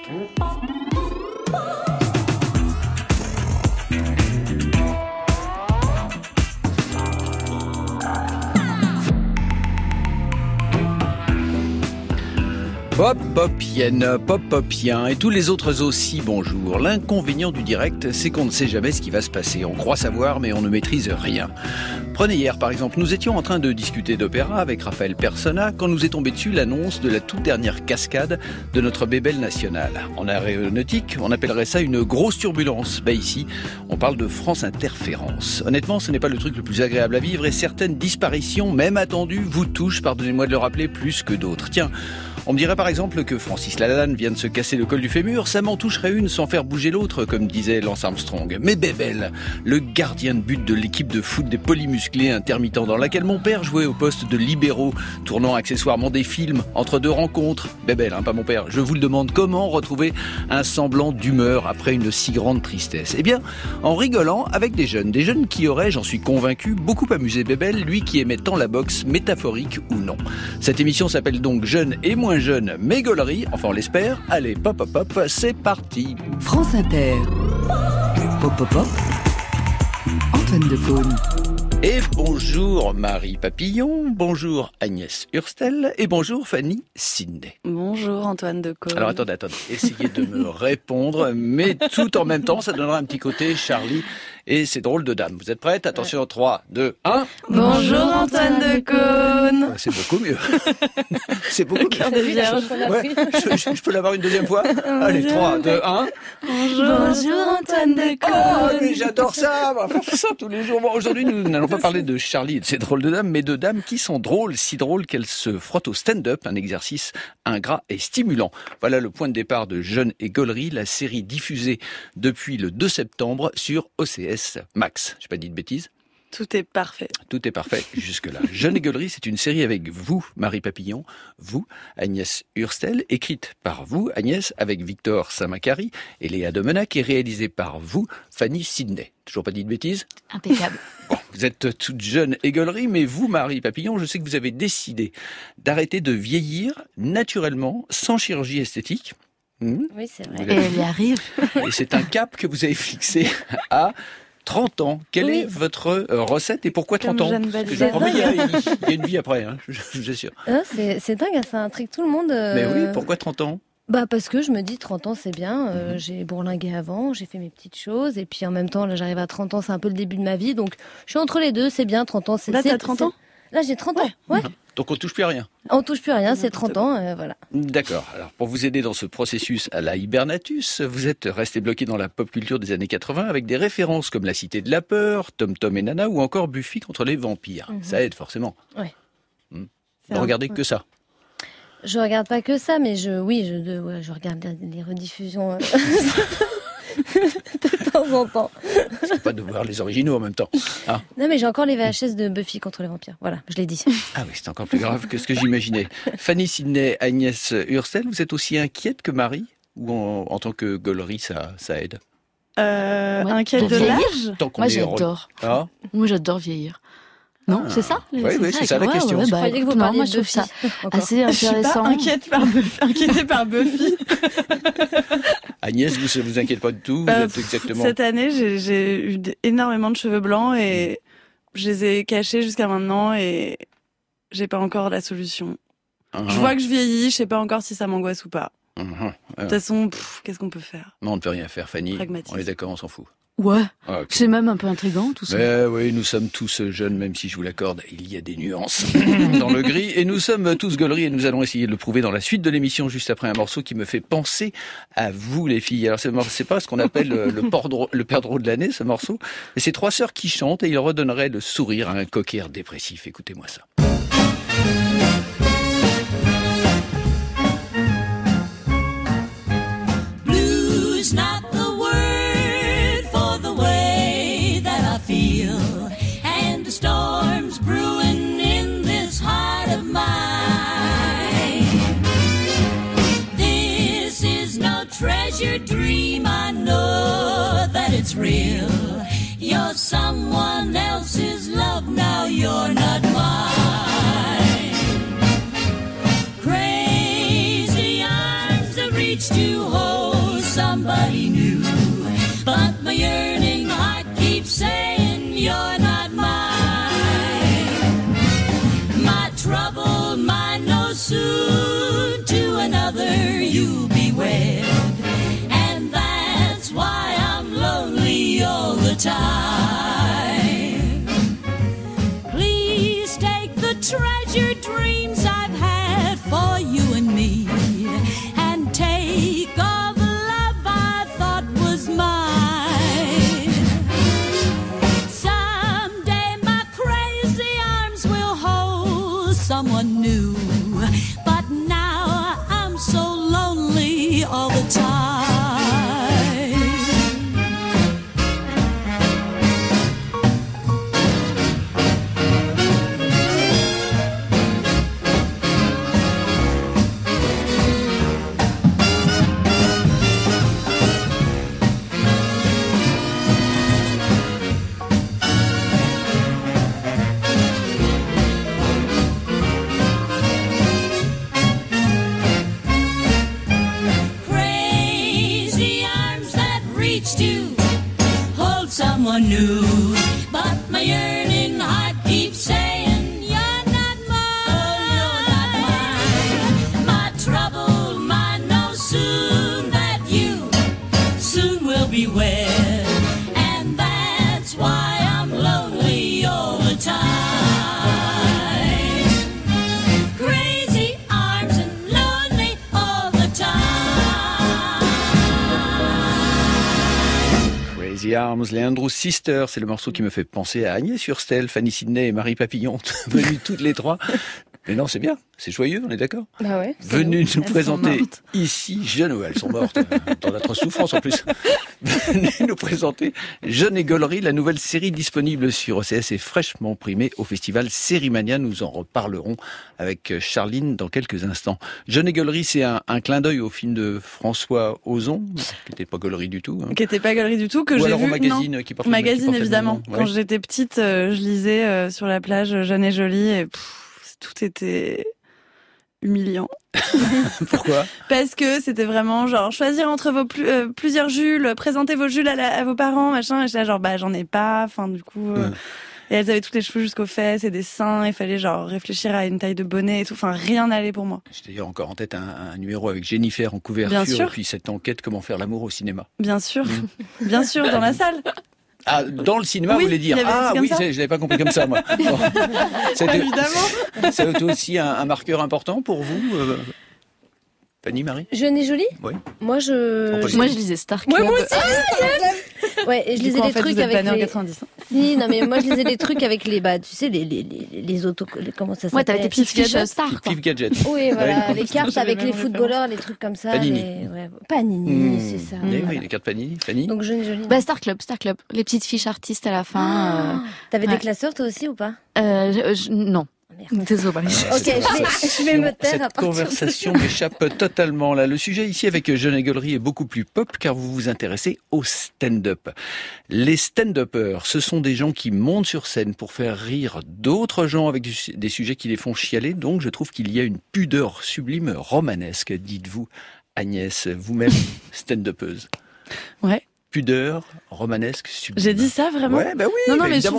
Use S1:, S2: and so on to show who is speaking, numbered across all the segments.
S1: Pop-popienne, pop-popien et tous les autres aussi, bonjour. L'inconvénient du direct, c'est qu'on ne sait jamais ce qui va se passer. On croit savoir, mais on ne maîtrise rien. Prenez hier, par exemple, nous étions en train de discuter d'opéra avec Raphaël Persona quand nous est tombé dessus l'annonce de la toute dernière cascade de notre bébelle nationale. En aéronautique, on appellerait ça une grosse turbulence. Ici, on parle de France Interférence. Honnêtement, ce n'est pas le truc le plus agréable à vivre et certaines disparitions, même attendues, vous touchent, pardonnez-moi de le rappeler, plus que d'autres. Tiens, on me dirait par exemple que Francis Lalanne vient de se casser le col du fémur, ça m'en toucherait une sans faire bouger l'autre, comme disait Lance Armstrong. Mais Bébel, le gardien de but de l'équipe de foot des polymusclés intermittents dans laquelle mon père jouait au poste de libéraux, tournant accessoirement des films entre deux rencontres. Bébel, pas mon père, je vous le demande, comment retrouver un semblant d'humeur après une si grande tristesse ? Eh bien, en rigolant avec des jeunes qui auraient, j'en suis convaincu, beaucoup amusé Bébel, lui qui aimait tant la boxe, métaphorique ou non. Cette émission s'appelle donc Jeunes et moins jeunes, mais gaulerie, enfin on l'espère. Allez, pop, c'est parti.
S2: France Inter. Pop, Antoine Decaune.
S1: Et bonjour Marie Papillon, bonjour Agnès Hurstel et bonjour Fanny Sidney.
S3: Bonjour Antoine Decaune.
S1: Alors attendez, essayez de me répondre, mais tout en même temps, ça donnera un petit côté Charlie et ses drôles de dames. Vous êtes prêtes ? Attention, 3, 2, 1.
S3: Bonjour Antoine Decaune.
S1: C'est beaucoup mieux. C'est beaucoup mieux. Je peux l'avoir une deuxième fois ? Allez, 3, 2, 1.
S3: Bonjour Antoine Decaune.
S1: Oh, mais j'adore ça. On va faire ça tous les jours. Bon, aujourd'hui, nous n'allons pas parler de Charlie et de ses drôles de dames, mais de dames qui sont drôles, si drôles qu'elles se frottent au stand-up, un exercice ingrat et stimulant. Voilà le point de départ de Jeunes et Gaulerie, la série diffusée depuis le 2 septembre sur OCS Max. J'ai pas dit de bêtises ?
S3: Tout est parfait.
S1: Tout est parfait jusque-là. Jeunes et Gaulerie, c'est une série avec vous, Marie Papillon, vous, Agnès Hurstel, écrite par vous, Agnès, avec Victor Saint-Macary et Léa Demenac, et réalisée par vous, Fanny Sidney. Toujours pas dit de bêtises ?
S4: Impeccable.
S1: Bon, vous êtes toute jeune et Gaulerie, mais vous, Marie Papillon, je sais que vous avez décidé d'arrêter de vieillir naturellement, sans chirurgie esthétique.
S4: Oui, c'est vrai.
S1: Et
S4: elle y arrive.
S1: Et c'est un cap que vous avez fixé à 30 ans. Quelle est votre recette et pourquoi 30 ans ? Parce que je promets, il y a une vie après, je vous assure.
S5: C'est dingue, ça intrigue tout le monde.
S1: Mais oui, pourquoi 30 ans ?
S5: Parce que je me dis 30 ans c'est bien, j'ai bourlingué avant, j'ai fait mes petites choses et puis en même temps là j'arrive à 30 ans, c'est un peu le début de ma vie donc je suis entre les deux, c'est bien 30 ans.
S3: Là t'as 30 ans ?
S5: Là j'ai 30 ans, ouais.
S1: Donc on touche plus à rien.
S5: On touche plus à rien, c'est 30 ans, voilà.
S1: D'accord. Alors pour vous aider dans ce processus à la hibernatus, vous êtes resté bloqué dans la pop culture des années 80 avec des références comme La Cité de la Peur, Tom Tom et Nana ou encore Buffy contre les vampires. Ça aide forcément.
S5: Ouais.
S1: Ne regardez que ça.
S5: Je regarde pas que ça, mais je regarde les rediffusions de temps en temps.
S1: C'est pas de voir les originaux en même temps. Hein ?
S5: Non, mais j'ai encore les VHS de Buffy contre les vampires. Voilà, je l'ai dit.
S1: Ah oui, c'est encore plus grave que ce que j'imaginais. Fanny Sidney, Agnès Hurstel, vous êtes aussi inquiète que Marie ? Ou en tant que Gaulerie, ça aide ?
S3: Inquiète de l'âge ?
S4: Moi j'adore.
S1: Ah ?
S4: Moi j'adore vieillir. Non, c'est ça ?
S1: Oui, c'est ça la question.
S5: Je croyais que vous parliez de
S4: je trouve ça assez
S3: Je suis
S4: intéressant.
S3: pas inquiétée par Buffy.
S1: Agnès, vous ne vous inquiétez pas du tout, vous êtes exactement...
S3: Cette année, j'ai eu énormément de cheveux blancs et je les ai cachés jusqu'à maintenant et j'ai pas encore la solution. Je vois que je vieillis, je sais pas encore si ça m'angoisse ou pas. De toute façon, qu'est-ce qu'on peut faire ?
S1: Non, on ne peut rien faire, Fanny.
S3: Pragmatisme.
S1: On est d'accord, on s'en fout.
S4: Ouais,
S1: Okay.
S4: C'est même un peu intriguant tout ça.
S1: Mais oui, nous sommes tous jeunes, même si je vous l'accorde, il y a des nuances dans le gris. Et nous sommes tous Gaulerie et nous allons essayer de le prouver dans la suite de l'émission, juste après un morceau qui me fait penser à vous les filles. Alors c'est pas ce qu'on appelle le père drôle de l'année, ce morceau. Mais c'est 3 sœurs qui chantent et il redonnerait le sourire à un cocker dépressif. Écoutez-moi ça.
S6: Blues not the word for the way that I feel, and the storm's brewing in this heart of mine. This is no treasure dream, I know that it's real. You're someone else's love, now you're not mine. Crazy arms that reach to hold somebody new. But my yearning heart keeps saying you're not mine. My troubled mind knows soon to another you'll be wed. And that's why I'm lonely all the time. Please take the treasured dreams I've had for you and me, and take all the love I thought was mine. Someday my crazy arms will hold someone new, but now I'm so lonely all the time. To hold someone new, but my yearning heart keeps saying you're not mine. Oh, you're not mine. My troubled mind knows soon that you soon will be wed, and that's why I'm lonely all the time. Crazy arms and lonely all the time.
S1: Crazy Arms, les Andrews Sisters, c'est le morceau qui me fait penser à Agnès Hurstel, Fanny Sidney et Marie Papillon, venues toutes les trois. Mais non, c'est bien, c'est joyeux, on est d'accord ?
S5: Bah ouais.
S1: Venues nous présenter ici, elles sont mortes, dans notre souffrance en plus. Venues nous présenter Jeune et Gaulerie, la nouvelle série disponible sur OCS et fraîchement primée au festival Sérimania. Nous en reparlerons avec Charline dans quelques instants. Jeune et Gaulerie, c'est un clin d'œil au film de François Ozon, qui n'était pas Gaulerie du tout. Hein.
S3: Qui n'était pas Gaulerie du tout, que j'ai vu.
S1: Ou Magazine, qui porte
S3: Magazine,
S1: qui
S3: évidemment.
S1: Ouais.
S3: Quand j'étais petite, je lisais sur la plage Jeune et Jolie et tout était humiliant.
S1: Pourquoi ?
S3: Parce que c'était vraiment genre choisir entre vos plusieurs Jules, présenter vos Jules à vos parents, machin. Et j'étais là, genre j'en ai pas. Enfin du coup, et elles avaient toutes les cheveux jusqu'aux fesses et des seins. Il fallait genre réfléchir à une taille de bonnet et tout. Enfin rien n'allait pour moi.
S1: J'ai d'ailleurs encore en tête un numéro avec Jennifer en couverture.
S3: Bien sûr.
S1: Et puis cette enquête comment faire l'amour au cinéma.
S3: Bien sûr, bien sûr, dans la salle.
S1: Ah, dans le cinéma,
S3: oui,
S1: vous voulez dire ? Ah oui, je l'avais pas compris comme ça, moi. Bon.
S3: Évidemment.
S1: C'est aussi un marqueur important pour vous, Fanny, Marie ?
S5: Jeune et Jolie ?
S1: Oui.
S5: Moi,
S4: je lisais Star Club.
S5: Ouais, moi aussi. Ouais, et je lisais des trucs avec les...
S3: 90.
S5: Si, non, mais moi, je lisais des trucs avec les, tu sais, les autos, comment ça s'appelle ?
S4: Ouais, t'avais tes petites fiches Star, quoi.
S1: Pif Gadget.
S5: Oui, voilà, les cartes
S3: J'avais
S5: avec les
S3: même
S5: footballeurs, les trucs comme ça.
S1: Panini.
S5: Panini, c'est ça.
S1: Oui,
S5: Voilà.
S1: les cartes Panini. Fanny ?
S5: Donc, Jeune et Jolie.
S4: Bah, Star Club. Les petites fiches artistes à la fin.
S5: T'avais des
S4: ouais.
S5: classeurs, toi aussi, ou pas ?
S4: Non. Désolé.
S5: Ok, je vais me taire à
S1: Cette
S5: partir
S1: conversation m'échappe totalement là. Le sujet ici avec Jeune et Gaulerie est beaucoup plus pop car vous vous intéressez au stand-up. Les stand-uppers, ce sont des gens qui montent sur scène pour faire rire d'autres gens avec des sujets qui les font chialer. Donc je trouve qu'il y a une pudeur sublime romanesque, dites-vous Agnès, vous-même stand-upeuse.
S3: Ouais.
S1: Pudeur romanesque sublime.
S3: J'ai dit ça vraiment ?
S1: Ouais, bah oui.
S3: Non,
S1: bah
S3: mais je trouve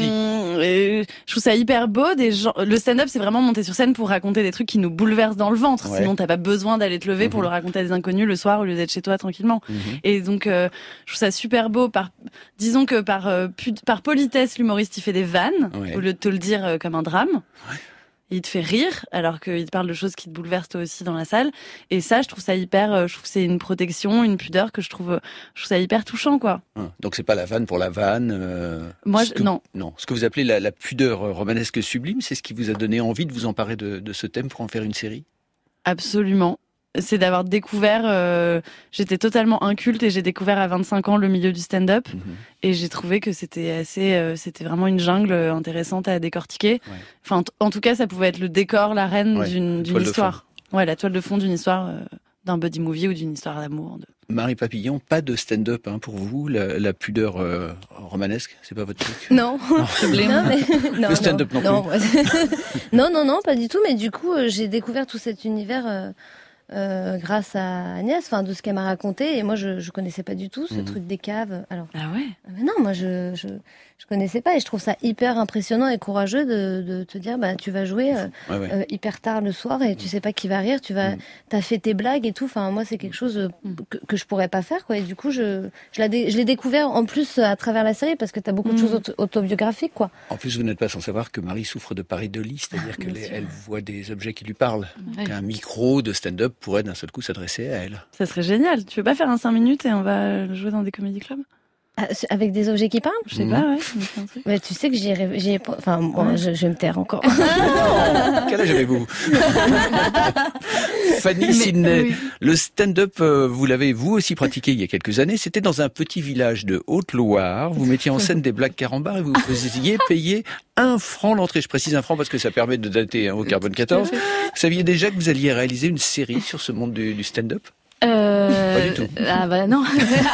S3: je trouve ça hyper beau. Le stand-up, c'est vraiment monter sur scène pour raconter des trucs qui nous bouleversent dans le ventre.
S1: Ouais.
S3: Sinon, t'as pas besoin d'aller te lever pour le raconter à des inconnus le soir au lieu d'être chez toi tranquillement. Et donc, je trouve ça super beau. Disons que par politesse, l'humoriste il fait des vannes au lieu de te le dire comme un drame. Ouais. Il te fait rire, alors qu'il te parle de choses qui te bouleversent toi aussi dans la salle. Et ça, je trouve ça hyper, je trouve que c'est une protection, une pudeur que je trouve ça hyper touchant, quoi.
S1: Donc c'est pas la vanne pour la vanne.
S3: Moi, non.
S1: Non. Ce que vous appelez la pudeur romanesque sublime, c'est ce qui vous a donné envie de vous emparer de ce thème pour en faire une série ? Absolument.
S3: C'est d'avoir découvert, j'étais totalement inculte et j'ai découvert à 25 ans le milieu du stand-up et j'ai trouvé que c'était c'était vraiment une jungle intéressante à décortiquer. Ouais. Enfin, en tout cas, ça pouvait être le décor, l'arène d'une histoire. Ouais, la toile de fond d'une histoire, d'un buddy movie ou d'une histoire d'amour.
S1: Marie Papillon, pas de stand-up pour vous, la pudeur romanesque, c'est pas votre truc ?
S5: Non.
S1: Le stand-up non plus.
S5: Non, pas du tout. Mais du coup, j'ai découvert tout cet univers grâce à Agnès, de ce qu'elle m'a raconté. Et moi, je connaissais pas du tout ce truc des caves. Alors,
S3: Ah ouais.
S5: mais non, moi, je connaissais pas, et je trouve ça hyper impressionnant et courageux de te dire, tu vas jouer hyper tard le soir et tu sais pas qui va rire, t'as fait tes blagues et tout. Enfin, moi, c'est quelque chose que je pourrais pas faire, quoi. Et du coup, je l'ai découvert en plus à travers la série, parce que t'as beaucoup de choses autobiographiques, quoi.
S1: En plus, vous n'êtes pas sans savoir que Marie souffre de pareidolie, c'est-à-dire qu'elle voit des objets qui lui parlent.
S3: Ouais.
S1: Qu'un micro de stand-up pourrait d'un seul coup s'adresser à elle.
S3: Ça serait génial. Tu veux pas faire un 5 minutes et on va jouer dans des comédie clubs?
S5: Avec des objets qui parlent?
S3: Je sais pas, ouais. C'est un truc.
S5: Mais tu sais que j'y ai... Enfin, bon, je vais me taire encore.
S1: Quel âge avez-vous? Fanny Sidney, oui. Le stand-up, vous l'avez vous aussi pratiqué il y a quelques années. C'était dans un petit village de Haute-Loire. Vous mettiez en scène des blagues carambars et vous faisiez payer 1 franc l'entrée. Je précise 1 franc parce que ça permet de dater au carbone 14. Vous saviez déjà que vous alliez réaliser une série sur ce monde du stand-up? Pas du tout.
S4: Ah bah non.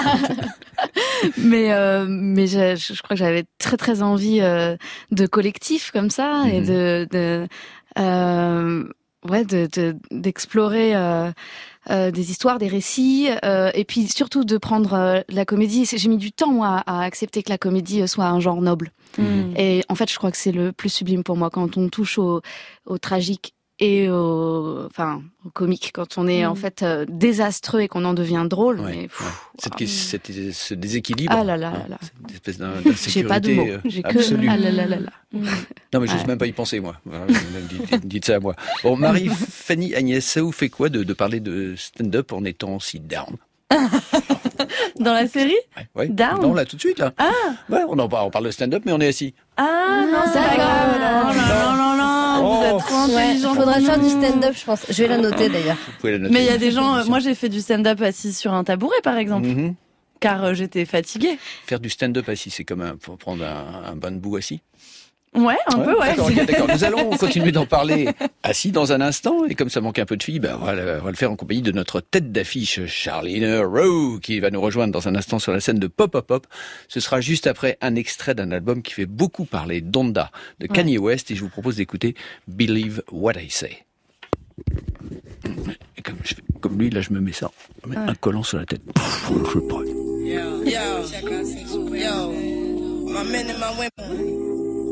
S4: mais je crois que j'avais très très envie de collectif comme ça et d'explorer des histoires, des récits, et puis surtout de prendre la comédie. J'ai mis du temps moi à accepter que la comédie soit un genre noble. Et en fait, je crois que c'est le plus sublime pour moi quand on touche au tragique et au comique, quand on est en fait désastreux et qu'on en devient drôle.
S1: Ouais,
S4: mais,
S1: ce déséquilibre.
S4: Ah là là là.
S1: Cette espèce d'insécurité.
S4: J'ai pas de mots. J'ai
S1: absolue.
S4: que ah là là là là.
S1: Non mais j'ose même pas y penser moi. Dites ça à moi. Bon, Marie, Fanny, Agnès, ça vous fait quoi de parler de stand-up en étant si down?
S3: Dans la série?
S1: Ouais.
S3: Down?
S1: Non, là, tout de suite, là.
S3: Ah!
S1: Ouais, on parle de stand-up, mais on est assis.
S3: Ah, non, c'est pas grave. Non, vous êtes trop intelligent.
S5: Faudrait faire du stand-up, je pense. Je vais la noter, d'ailleurs.
S1: Vous pouvez la noter.
S3: Mais il y a des gens, moi j'ai fait du stand-up assis sur un tabouret, par exemple. Car j'étais fatiguée.
S1: Faire du stand-up assis, c'est comme pour prendre un bain de boue assis?
S3: Ouais, un peu, ouais.
S1: D'accord. Nous allons continuer d'en parler assis dans un instant. Et comme ça manque un peu de filles, on va le faire en compagnie de notre tête d'affiche, Charlene Rowe, qui va nous rejoindre dans un instant sur la scène de Pop Pop Pop. Ce sera juste après un extrait d'un album qui fait beaucoup parler, Donda, de Kanye West. Et je vous propose d'écouter Believe What I Say. Et comme lui, là, je me mets ça. Un collant sur la tête. Je suis prêt.
S7: My men and my women.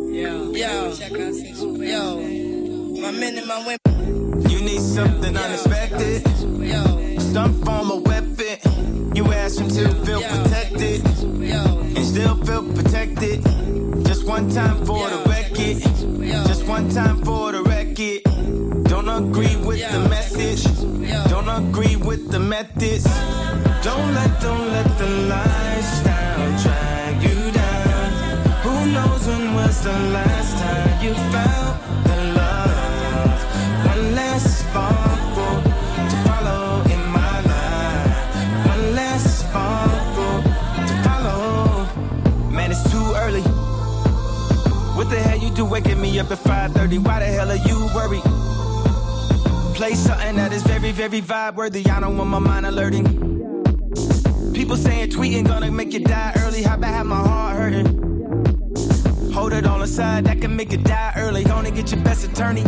S7: My men and my women. You need something unexpected. Some form of weapon. You ask him to feel protected. And still feel protected. Just one time for the record. Just one time for the record. Don't agree with the message. Don't agree with the methods. Don't let the lifestyle drag you down. Who knows when was the last time you felt the love? One last sparkle to follow in my life. One last sparkle to follow. Man, it's too early. What the hell you do waking me up at 5:30? Why the hell are you worried? Play something that is very, very vibe worthy. I don't want my mind alerting. People saying tweeting gonna make you die early. How about have my heart hurting? Hold it on the side, that can make you die early. Gonna get your best attorney.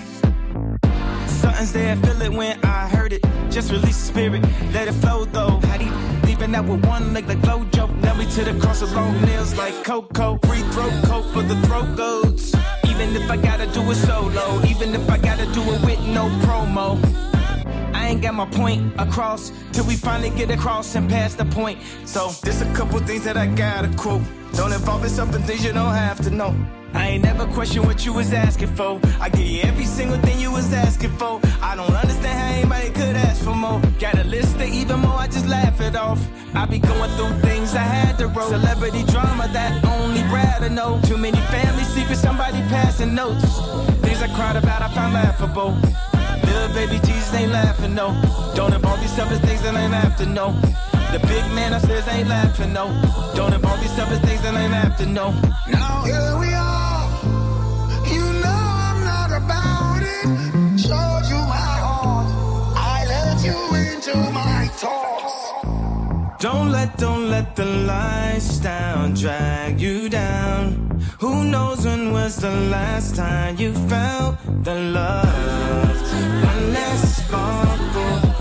S7: Something's there, feel it when I heard it. Just release the spirit, let it flow though. How do you leaving out with one leg like Flojo? Now we to the cross of long nails like Coco. Free throat coat for the throat goats. Even if I gotta do it solo, even if I gotta do it with no promo. I ain't got my point across till we finally get across and past the point. So there's a couple things that I gotta quote. Don't involve yourself in things you don't have to know. I ain't never question what you was asking for. I give you every single thing you was asking for. I don't understand how anybody could ask for more. Got a list of even more, I just laugh it off. I be going through things I had to roll. Celebrity drama that only Brad to know. Too many family secrets, somebody passing notes. Things I cried about, I found laughable. Little baby Jesus ain't laughing, no. Don't involve yourself in things that ain't have to know. The big man upstairs ain't laughing, no. Don't involve yourself in things that ain't have to know. Now here we are. You know I'm not about it. Showed you my heart. I let you into my thoughts. Don't let the lifestyle drag you down. Who knows when was the last time you felt the love? One last sparkle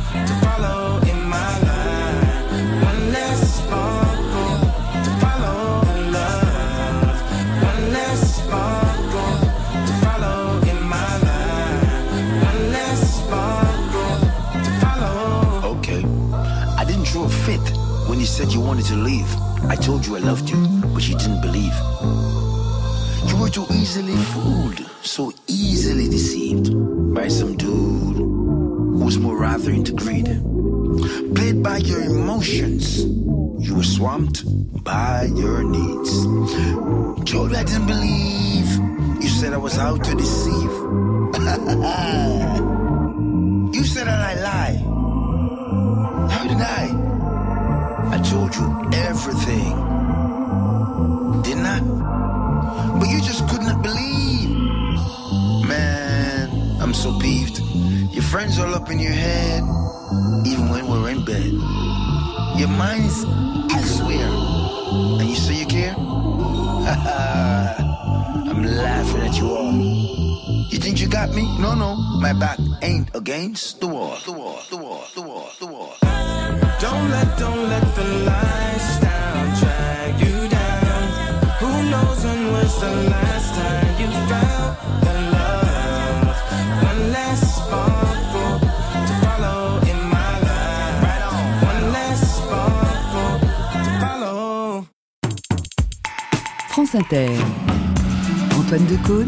S8: you said you wanted to leave. I told you I loved you, but you didn't believe. You were too easily fooled, so easily deceived by some dude who was more rather into greed. Played by your emotions, you were swamped by your needs. Told you I didn't believe, you said I was out to deceive. You said that I lie. How did I told you everything, didn't I? But you just could not believe. Man, I'm so peeved. Your friends all up in your head, even when we're in bed. Your mind's elsewhere, and you say you care? I'm laughing at you all. You think you got me? No, my back ain't against the wall. The wall.
S7: Don't let the lifestyle drag you down. Who knows when was the last time you felt the love? One less sparkle to follow in my life. Right on. One less sparkle to follow.
S2: France Inter. Antoine Decaune.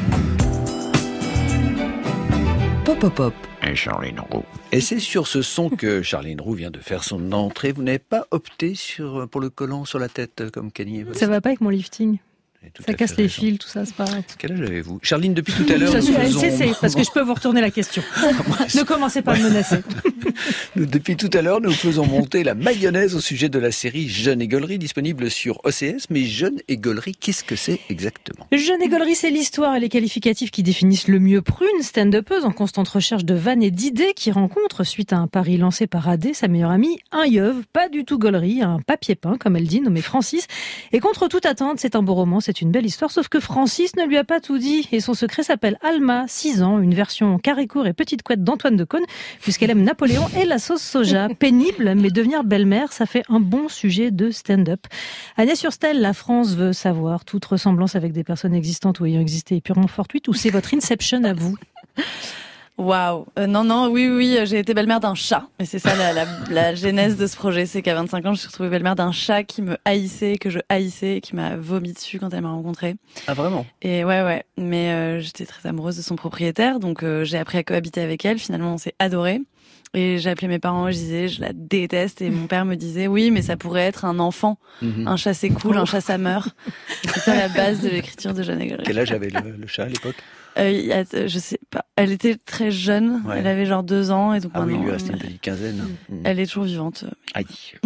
S2: Pop.
S1: Et Charline Roux. Et c'est sur ce son que Charline Roux vient de faire son entrée. Vous n'avez pas opté pour le collant sur la tête comme Kanye West?
S9: Ça va pas avec mon lifting. Ça casse les fils, tout ça, c'est pas grave.
S1: Quel âge avez-vous? Charline, depuis tout à l'heure,
S9: parce que je peux vous retourner la question. Ne commencez pas à me menacer.
S1: Depuis tout à l'heure, nous faisons monter la mayonnaise au sujet de la série Jeune et Gaulerie, disponible sur OCS. Mais Jeune et Gaulerie, qu'est-ce que c'est exactement?
S9: Jeune et Gaulerie, c'est l'histoire et les qualificatifs qui définissent le mieux Prune, stand-upeuse en constante recherche de vannes et d'idées, qui rencontre, suite à un pari lancé par Adé, sa meilleure amie, un yeuve, pas du tout Gaulerie, un papier peint, comme elle dit, nommé Francis. Et contre toute attente, c'est un beau roman, c'est une belle histoire, sauf que Francis ne lui a pas tout dit. Et son secret s'appelle Alma, 6 ans, une version carré court et petite couette d'Antoine Decaune, puisqu'elle aime Napoléon et la sauce soja. Pénible, mais devenir belle-mère, ça fait un bon sujet de stand-up. Agnès Surstel, la France veut savoir, toute ressemblance avec des personnes existantes ou ayant existé est purement fortuite, ou c'est votre inception à vous?
S3: Waouh. Oui, j'ai été belle-mère d'un chat. Et c'est ça la genèse de ce projet. C'est qu'à 25 ans, je me suis retrouvée belle-mère d'un chat qui me haïssait, que je haïssais, et qui m'a vomi dessus quand elle m'a rencontrée.
S1: Ah, vraiment?
S3: Et ouais. Mais j'étais très amoureuse de son propriétaire, donc j'ai appris à cohabiter avec elle. Finalement, on s'est adorés. Et j'ai appelé mes parents et je disais, je la déteste. Et mon père me disait, oui, mais ça pourrait être un enfant. Un chat, c'est cool, un chat, ça meurt. C'est ça la base de l'écriture de Jeune et Gaulerie.
S1: Quel âge avait le chat à l'époque?
S3: Je sais pas. Elle était très jeune. Ouais. Elle avait genre 2 ans. Et donc
S1: oui, lui restait une petite quinzaine.
S3: Elle est toujours vivante.
S1: Aïe.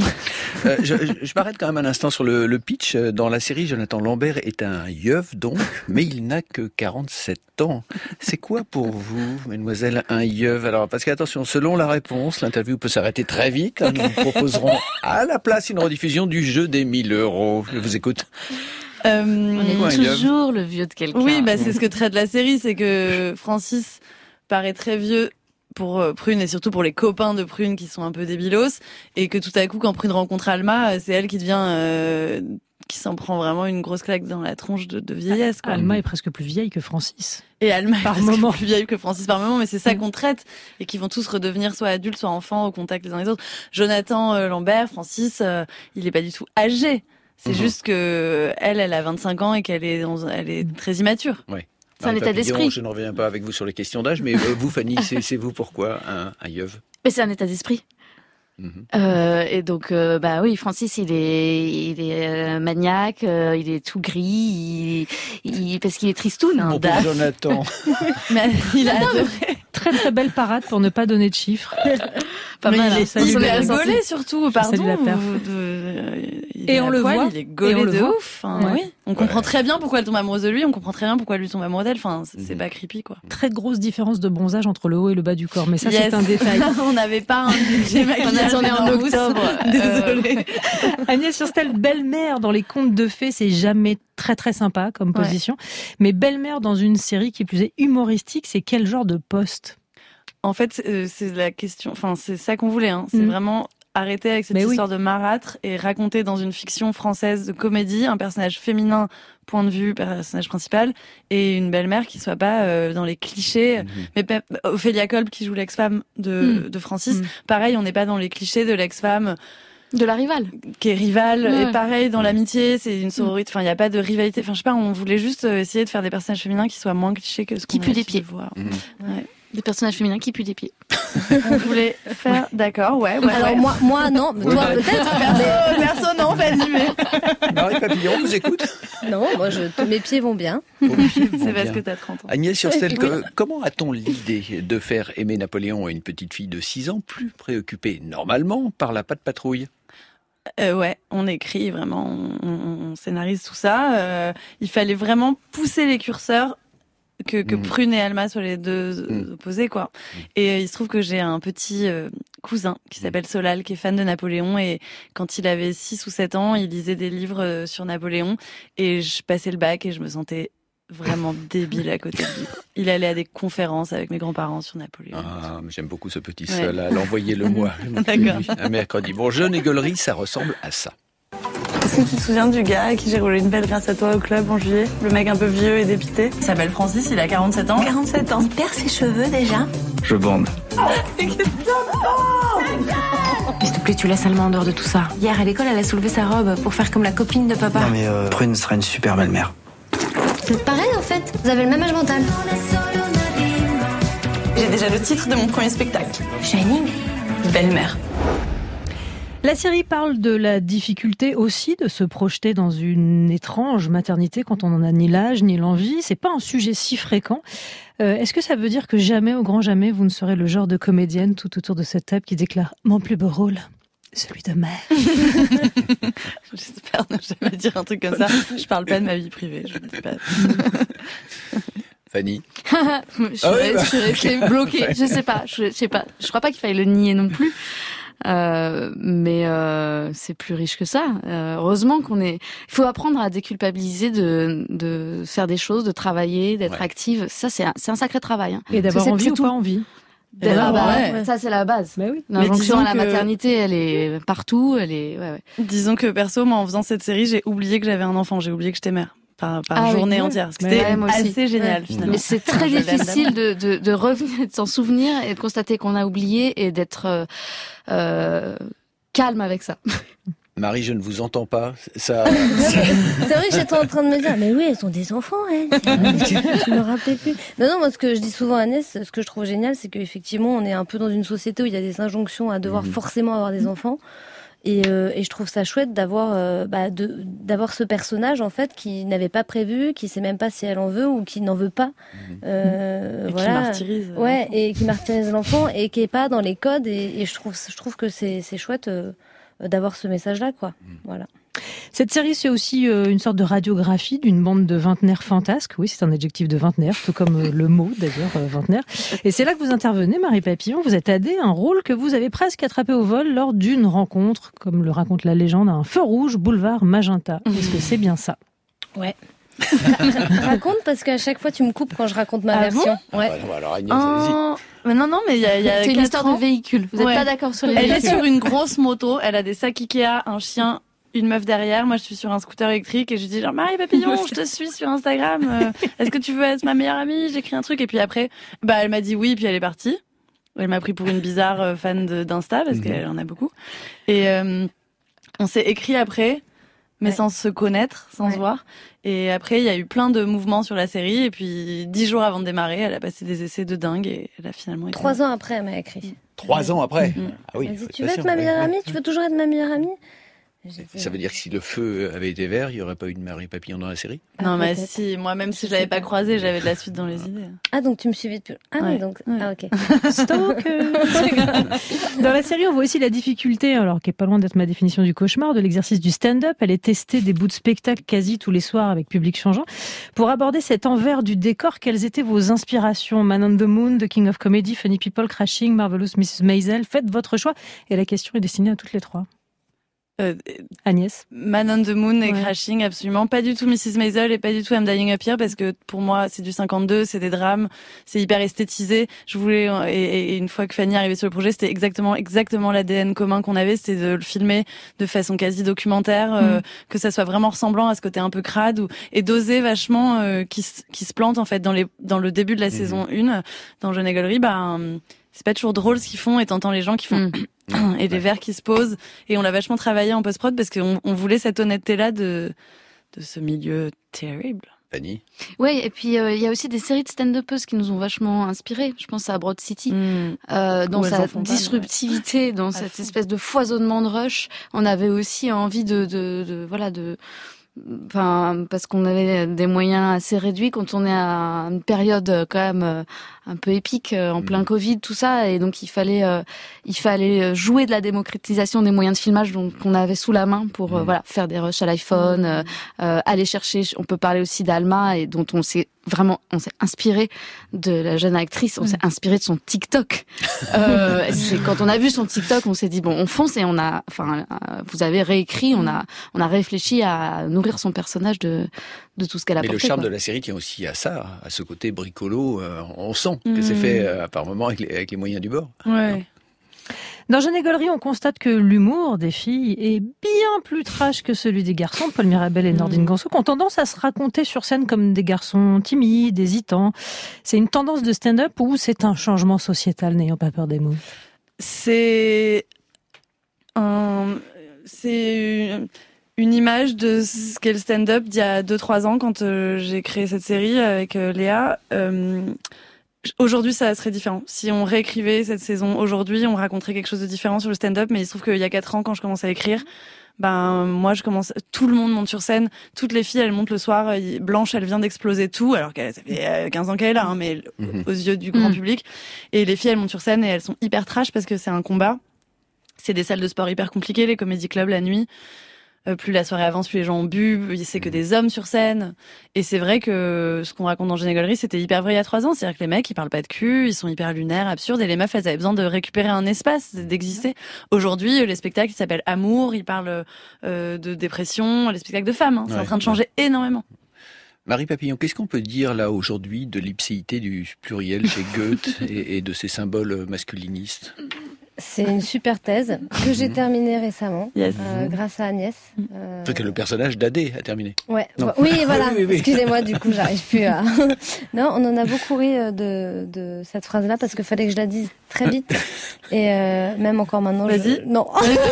S1: Je m'arrête quand même un instant sur le pitch. Dans la série, Jonathan Lambert est un yeuve donc, mais il n'a que 47 ans. C'est quoi pour vous, mademoiselle, un yeuve? Alors, parce qu'attention, selon la réponse, l'interview peut s'arrêter très vite. Nous vous proposerons à la place une rediffusion du jeu des 1 000 €. Je vous écoute.
S4: On est toujours le vieux de quelqu'un.
S3: Oui, c'est ce que traite la série, c'est que Francis paraît très vieux pour Prune et surtout pour les copains de Prune qui sont un peu débilos, et que tout à coup, quand Prune rencontre Alma, c'est elle qui devient qui s'en prend vraiment une grosse claque dans la tronche de vieillesse, quoi.
S9: Alma est presque plus vieille que Francis.
S3: Et Alma est presque plus vieille que Francis par moment, mais c'est ça qu'on traite, et qui vont tous redevenir soit adultes, soit enfants au contact les uns des autres. Jonathan Lambert, Francis, il est pas du tout âgé. C'est juste que elle a 25 ans et qu'elle est très immature.
S1: Oui.
S4: C'est un état d'esprit.
S1: Je ne reviens pas avec vous sur les questions d'âge, mais vous, Fanny, c'est vous pourquoi un yeuve?
S4: Mais c'est un état d'esprit. Et donc, oui, Francis, il est maniaque, il est tout gris, parce qu'il est tristoun.
S1: Bon, pour Jonathan.
S3: Mais il a adoré.
S9: Très très belle parade pour ne pas donner de chiffres.
S3: Pas mal. Il est gaulé surtout, pardon.
S9: Et on le voit.
S3: Il est gaulé de ouf. Oui. On comprend très bien pourquoi elle tombe amoureuse de lui, on comprend très bien pourquoi lui tombe amoureux d'elle. Enfin, c'est pas creepy, quoi.
S9: Très grosse différence de bronzage entre le haut et le bas du corps, mais ça c'est un détail.
S3: On n'avait pas un budget maquillage.
S4: On est en octobre.
S3: Désolée.
S9: Agnès Surstel, belle-mère dans les contes de fées, c'est jamais très très sympa comme position. Mais belle-mère dans une série qui plus est humoristique, c'est quel genre de poste?
S3: En fait, c'est la question. Enfin, c'est ça qu'on voulait. C'est vraiment arrêter avec cette histoire de marâtre et raconter dans une fiction française de comédie un personnage féminin, point de vue, personnage principal, et une belle-mère qui soit pas dans les clichés. Mais Ophélia Kolb qui joue l'ex-femme de Francis, pareil, on n'est pas dans les clichés de l'ex-femme
S4: De la rivale.
S3: Qui est rivale, et pareil dans l'amitié, c'est une sororité, enfin il n'y a pas de rivalité, enfin je sais pas, on voulait juste essayer de faire des personnages féminins qui soient moins clichés que ce qu'on
S4: qui puent des pieds.
S3: Ouais.
S4: Des personnages féminins qui puent des pieds.
S3: On voulait faire, d'accord, ouais.
S5: Alors moi non, toi peut-être.
S3: Perso non, vas-y, mais...
S1: Marie Papillon, on vous écoute.
S5: Non, moi mes pieds vont bien.
S3: C'est parce que t'as 30 ans.
S1: Agnès Surstel, comment a-t-on l'idée de faire aimer Napoléon à une petite fille de 6 ans plus préoccupée normalement par la patte patrouille?
S3: Ouais, on écrit vraiment, on scénarise tout ça. Il fallait vraiment pousser les curseurs que Prune et Alma soient les deux opposés, quoi. Et il se trouve que j'ai un petit cousin qui s'appelle Solal, qui est fan de Napoléon, et quand il avait 6 ou 7 ans, il lisait des livres sur Napoléon, et je passais le bac et je me sentais vraiment débile à côté de lui. Il allait à des conférences avec mes grands-parents sur Napoléon.
S1: Ah, j'aime beaucoup ce petit Solal, envoyez-le moi.
S3: D'accord.
S1: Un mercredi. Bon, Jeune et Gaulerie, ça ressemble à ça.
S3: Est-ce que tu te souviens du gars à qui j'ai roulé une pelle grâce à toi au club en juillet? Le mec un peu vieux et dépité. Il s'appelle Francis, il a 47 ans.
S10: 47 ans. Il perd ses cheveux déjà.
S11: Je bande.
S10: S'il te plaît, tu laisses Alma en dehors de tout ça. Hier à l'école, elle a soulevé sa robe pour faire comme la copine de papa.
S11: Non mais Prune sera une super belle-mère.
S5: C'est pareil en fait, vous avez le même âge mental.
S3: J'ai déjà le titre de mon premier spectacle.
S10: Shining.
S3: Belle-mère.
S9: La série parle de la difficulté aussi de se projeter dans une étrange maternité quand on n'en a ni l'âge ni l'envie. C'est pas un sujet si fréquent. Est-ce que ça veut dire que jamais, au grand jamais, vous ne serez le genre de comédienne tout autour de cette table qui déclare « Mon plus beau rôle, celui de mère ».
S3: J'espère ne jamais dire un truc comme ça. Je parle pas de ma vie privée. Je ne dis pas.
S1: Fanny.
S4: Je suis restée bloquée. Je sais pas. Je crois pas qu'il faille le nier non plus. Mais c'est plus riche que ça. Heureusement il faut apprendre à déculpabiliser de faire des choses, de travailler, d'être active. Ça, c'est un sacré travail. Hein.
S9: Et d'avoir envie ou pas envie.
S4: Ça, c'est la base.
S9: Bah oui.
S4: L'injonction à la maternité, elle est partout.
S3: Disons que perso, moi, en faisant cette série, j'ai oublié que j'avais un enfant. J'ai oublié que j'étais mère. Par journée entière. C'était assez génial, finalement.
S4: Mais c'est très difficile de revenir, de s'en souvenir et de constater qu'on a oublié et d'être calme avec ça.
S1: Marie, je ne vous entends pas. Ça...
S5: C'est vrai que j'étais en train de me dire, mais oui, elles ont des enfants, elles. Je me rappelais plus. Non, moi, ce que je dis souvent à Agnès, ce que je trouve génial, c'est qu'effectivement, on est un peu dans une société où il y a des injonctions à devoir forcément avoir des enfants. Et je trouve ça chouette d'avoir ce personnage en fait qui n'avait pas prévu, qui sait même pas si elle en veut ou qui n'en veut pas,
S3: qui martyrise.
S5: Ouais, et qui martyrise l'enfant et qui est pas dans les codes. Et je trouve que c'est chouette d'avoir ce message-là, quoi. Voilà.
S9: Cette série, c'est aussi une sorte de radiographie d'une bande de vingtenaires fantasques. Oui, c'est un adjectif de vingtenaire, tout comme le mot d'ailleurs, vingtenaire. Et c'est là que vous intervenez, Marie Papillon. Vous êtes aidée, un rôle que vous avez presque attrapé au vol lors d'une rencontre, comme le raconte la légende, à un feu rouge, boulevard Magenta. Est-ce que c'est bien ça?
S5: Ouais. Raconte, parce qu'à chaque fois tu me coupes quand je raconte ma version. Ouais.
S1: Alors Agnès, vas-y.
S3: Mais non, mais il y a
S4: c'est une histoire de véhicule. Vous n'êtes pas d'accord sur les véhicules? Elle
S3: est sur une grosse moto, elle a des sacs Ikea, un chien, une meuf derrière. Moi, je suis sur un scooter électrique et je dis genre Marie Papillon, je te suis sur Instagram. Est-ce que tu veux être ma meilleure amie? J'écris un truc et puis après, elle m'a dit oui, puis elle est partie. Elle m'a pris pour une bizarre fan d'Insta parce qu'elle en a beaucoup. Et on s'est écrit après, mais sans se connaître, sans se voir. Et après, il y a eu plein de mouvements sur la série. Et puis, 10 jours avant de démarrer, elle a passé des essais de dingue et elle a finalement été...
S5: 3 ans après, elle m'a écrit.
S1: 3 ans après? Ah oui.
S5: Elle dit, tu veux être ma meilleure amie? Tu veux toujours être ma meilleure amie?
S1: Ça veut dire que si le feu avait été vert, il n'y aurait pas eu de Marie Papillon dans la série?
S3: Non, mais si, moi, même si je l'avais pas croisé, j'avais de la suite dans les idées.
S5: Ah, donc tu me suivais depuis... Ah oui, donc... Ah, ok.
S9: Stalker. Dans la série, on voit aussi la difficulté, alors qui est pas loin d'être ma définition du cauchemar, de l'exercice du stand-up. Elle est testée des bouts de spectacle quasi tous les soirs avec public changeant. Pour aborder cet envers du décor, quelles étaient vos inspirations? Man on the Moon, The King of Comedy, Funny People, Crashing, Marvelous Mrs. Maisel. Faites votre choix. Et la question est destinée à toutes les trois. Agnès.
S3: Man on the Moon et Crashing, absolument. Pas du tout Mrs. Maisel et pas du tout I'm Dying Up Here, parce que pour moi, c'est du 52, c'est des drames, c'est hyper esthétisé. Je voulais, et une fois que Fanny est arrivée sur le projet, c'était exactement l'ADN commun qu'on avait, c'était de le filmer de façon quasi documentaire, que ça soit vraiment ressemblant à ce côté un peu crade, et d'oser vachement, qui se plante, en fait, dans le début de la saison 1, dans Jeune et Gaulerie, c'est pas toujours drôle ce qu'ils font, et t'entends les gens qui font et les verres qui se posent. Et on l'a vachement travaillé en post-prod parce qu'on voulait cette honnêteté-là de ce milieu terrible.
S1: Fanny.
S4: Oui, et puis il y a aussi des séries de stand-uppers qui nous ont vachement inspirés. Je pense à Broad City, dans sa disruptivité, dans cette espèce de foisonnement de rush. On avait aussi envie parce qu'on avait des moyens assez réduits quand on est à une période quand même un peu épique en plein Covid, tout ça, et donc il fallait jouer de la démocratisation des moyens de filmage qu'on avait sous la main pour faire des rushs à l'iPhone, aller chercher. On peut parler aussi d'Alma, et dont on s'est inspiré de la jeune actrice, on s'est inspiré de son TikTok. C'est quand on a vu son TikTok, on s'est dit bon, on fonce, et vous avez réécrit, on a réfléchi à nourrir son personnage de tout ce qu'elle a apporté.
S1: Mais le charme de la série tient aussi à ça, à ce côté bricolo. On sent que c'est fait par moments avec les moyens du bord.
S3: Ouais.
S9: Dans Jeanne et Gaulerie, on constate que l'humour des filles est bien plus trash que celui des garçons. Paul Mirabel et Nordine Ganso ont tendance à se raconter sur scène comme des garçons timides, hésitants. C'est une tendance de stand-up ou c'est un changement sociétal, n'ayant pas peur des mots?
S3: C'est une image de ce qu'est le stand-up d'il y a 2-3 ans quand j'ai créé cette série avec Léa. Aujourd'hui, ça serait différent. Si on réécrivait cette saison aujourd'hui, on raconterait quelque chose de différent sur le stand-up, mais il se trouve qu'il y a 4 ans, quand je commence à écrire, moi, tout le monde monte sur scène, toutes les filles, elles montent le soir, Blanche, elle vient d'exploser tout, alors que ça fait 15 ans qu'elle est là, mais aux yeux du grand public. Et les filles, elles montent sur scène et elles sont hyper trash parce que c'est un combat. C'est des salles de sport hyper compliquées, les comédie clubs la nuit. Plus la soirée avance, plus les gens ont bu, c'est que des hommes sur scène. Et c'est vrai que ce qu'on raconte dans Jeanne et Gaulerie, c'était hyper vrai il y a 3 ans. C'est-à-dire que les mecs, ils parlent pas de cul, ils sont hyper lunaires, absurdes, et les meufs, elles avaient besoin de récupérer un espace, d'exister. Aujourd'hui, les spectacles, ils s'appellent Amour, ils parlent de dépression, les spectacles de femmes. C'est en train de changer énormément.
S1: Marie Papillon, qu'est-ce qu'on peut dire là aujourd'hui de l'ipséité du pluriel chez Goethe et de ses symboles masculinistes?
S5: C'est une super thèse que j'ai terminée récemment, grâce à Agnès.
S1: C'est que le personnage d'Adé a terminé.
S5: Ouais. Oui, voilà. Oui. Excusez-moi, du coup, j'arrive plus à... Non, on en a beaucoup ri de cette phrase-là parce qu'il fallait que je la dise très vite. Et même encore maintenant...
S3: Vas-y.
S5: Non.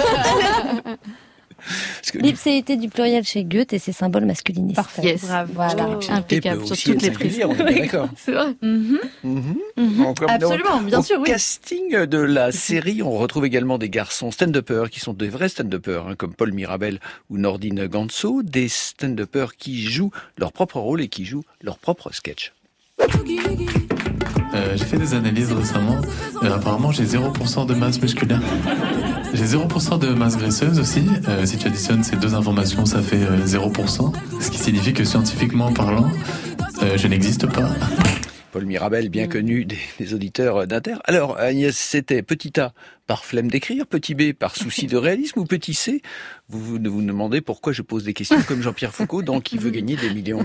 S5: L'ipséité du pluriel chez Goethe et ses symboles masculinistes.
S4: Parfait. Yes.
S3: Bravo.
S5: Voilà.
S4: Impeccable sur toutes les prises.
S1: On est d'accord.
S4: C'est vrai.
S3: Absolument, bien sûr, oui.
S1: Au casting de la série, on retrouve également des garçons stand-uppers qui sont des vrais stand-uppers, comme Paul Mirabel ou Nordine Ganso, des stand-uppers qui jouent leur propre rôle et qui jouent leur propre sketch.
S12: J'ai fait des analyses récemment. Apparemment, j'ai 0% de masse musculaire. J'ai 0% de masse graisseuse aussi. Si tu additionnes ces deux informations, ça fait 0%. Ce qui signifie que scientifiquement parlant, je n'existe pas.
S1: Paul Mirabel, bien connu des auditeurs d'Inter. Alors, Agnès, c'était petit A par flemme d'écrire, petit B par souci de réalisme ou petit C, vous demandez pourquoi je pose des questions comme Jean-Pierre Foucault dans Qui veut gagner des millions.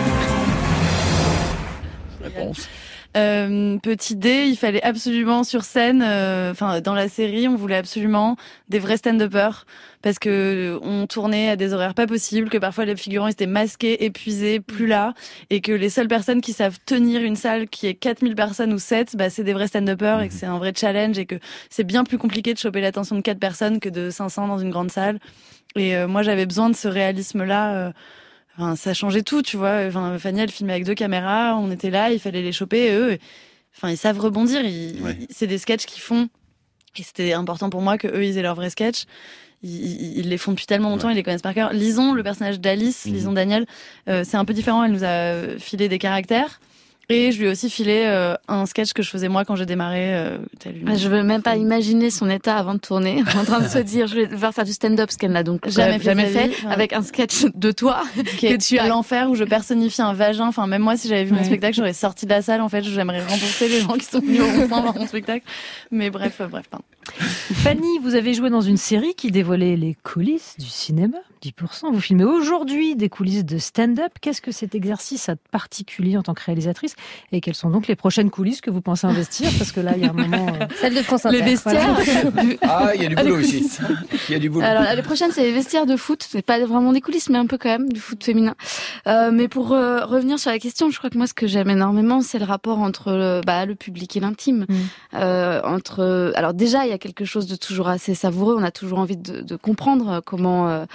S1: Réponse.
S3: Petit D, il fallait absolument sur scène, dans la série, on voulait absolument des vrais stand-uppers parce que on tournait à des horaires pas possibles, que parfois les figurants étaient masqués, épuisés, plus là, et que les seules personnes qui savent tenir une salle qui est 4000 personnes ou 7, c'est des vrais stand-uppers et que c'est un vrai challenge et que c'est bien plus compliqué de choper l'attention de 4 personnes que de 500 dans une grande salle. Et moi, j'avais besoin de ce réalisme-là. Ça changeait tout, tu vois. Fanny, elle filmait avec 2 caméras, on était là, il fallait les choper, et eux, ils savent rebondir. C'est des sketchs qu'ils font, et c'était important pour moi que eux ils aient leurs vrais sketchs. Ils les font depuis tellement longtemps, ils les connaissent par cœur. Lison, le personnage d'Alice, Lison Daniel, c'est un peu différent. Elle nous a filé des caractères. Et je lui ai aussi filé un sketch que je faisais moi quand j'ai démarré.
S4: Je veux même pas imaginer son état avant de tourner, en train de se dire je vais devoir faire du stand-up, ce qu'elle n'a donc jamais fait avec un sketch de toi
S3: que tu as l'enfer où je personnifie un vagin. Enfin, même moi, si j'avais vu mon spectacle, j'aurais sorti de la salle. En fait, j'aimerais rembourser les gens qui sont venus au rond-point voir mon spectacle. Mais bref.
S9: Fanny, vous avez joué dans une série qui dévoilait les coulisses du cinéma. 10%. Vous filmez aujourd'hui des coulisses de stand-up. Qu'est-ce que cet exercice a de particulier en tant que réalisatrice? Et quelles sont donc les prochaines coulisses que vous pensez investir? Parce que là, il y a un moment...
S5: Celle de France Inter.
S4: Les vestiaires.
S1: Il y a du boulot aussi. Il y a du boulot.
S4: Alors, les prochaines, c'est les vestiaires de foot. C'est pas vraiment des coulisses, mais un peu quand même, du foot féminin. Mais pour revenir sur la question, je crois que moi, ce que j'aime énormément, c'est le rapport entre le public et l'intime. Alors déjà, il y a quelque chose de toujours assez savoureux. On a toujours envie de comprendre comment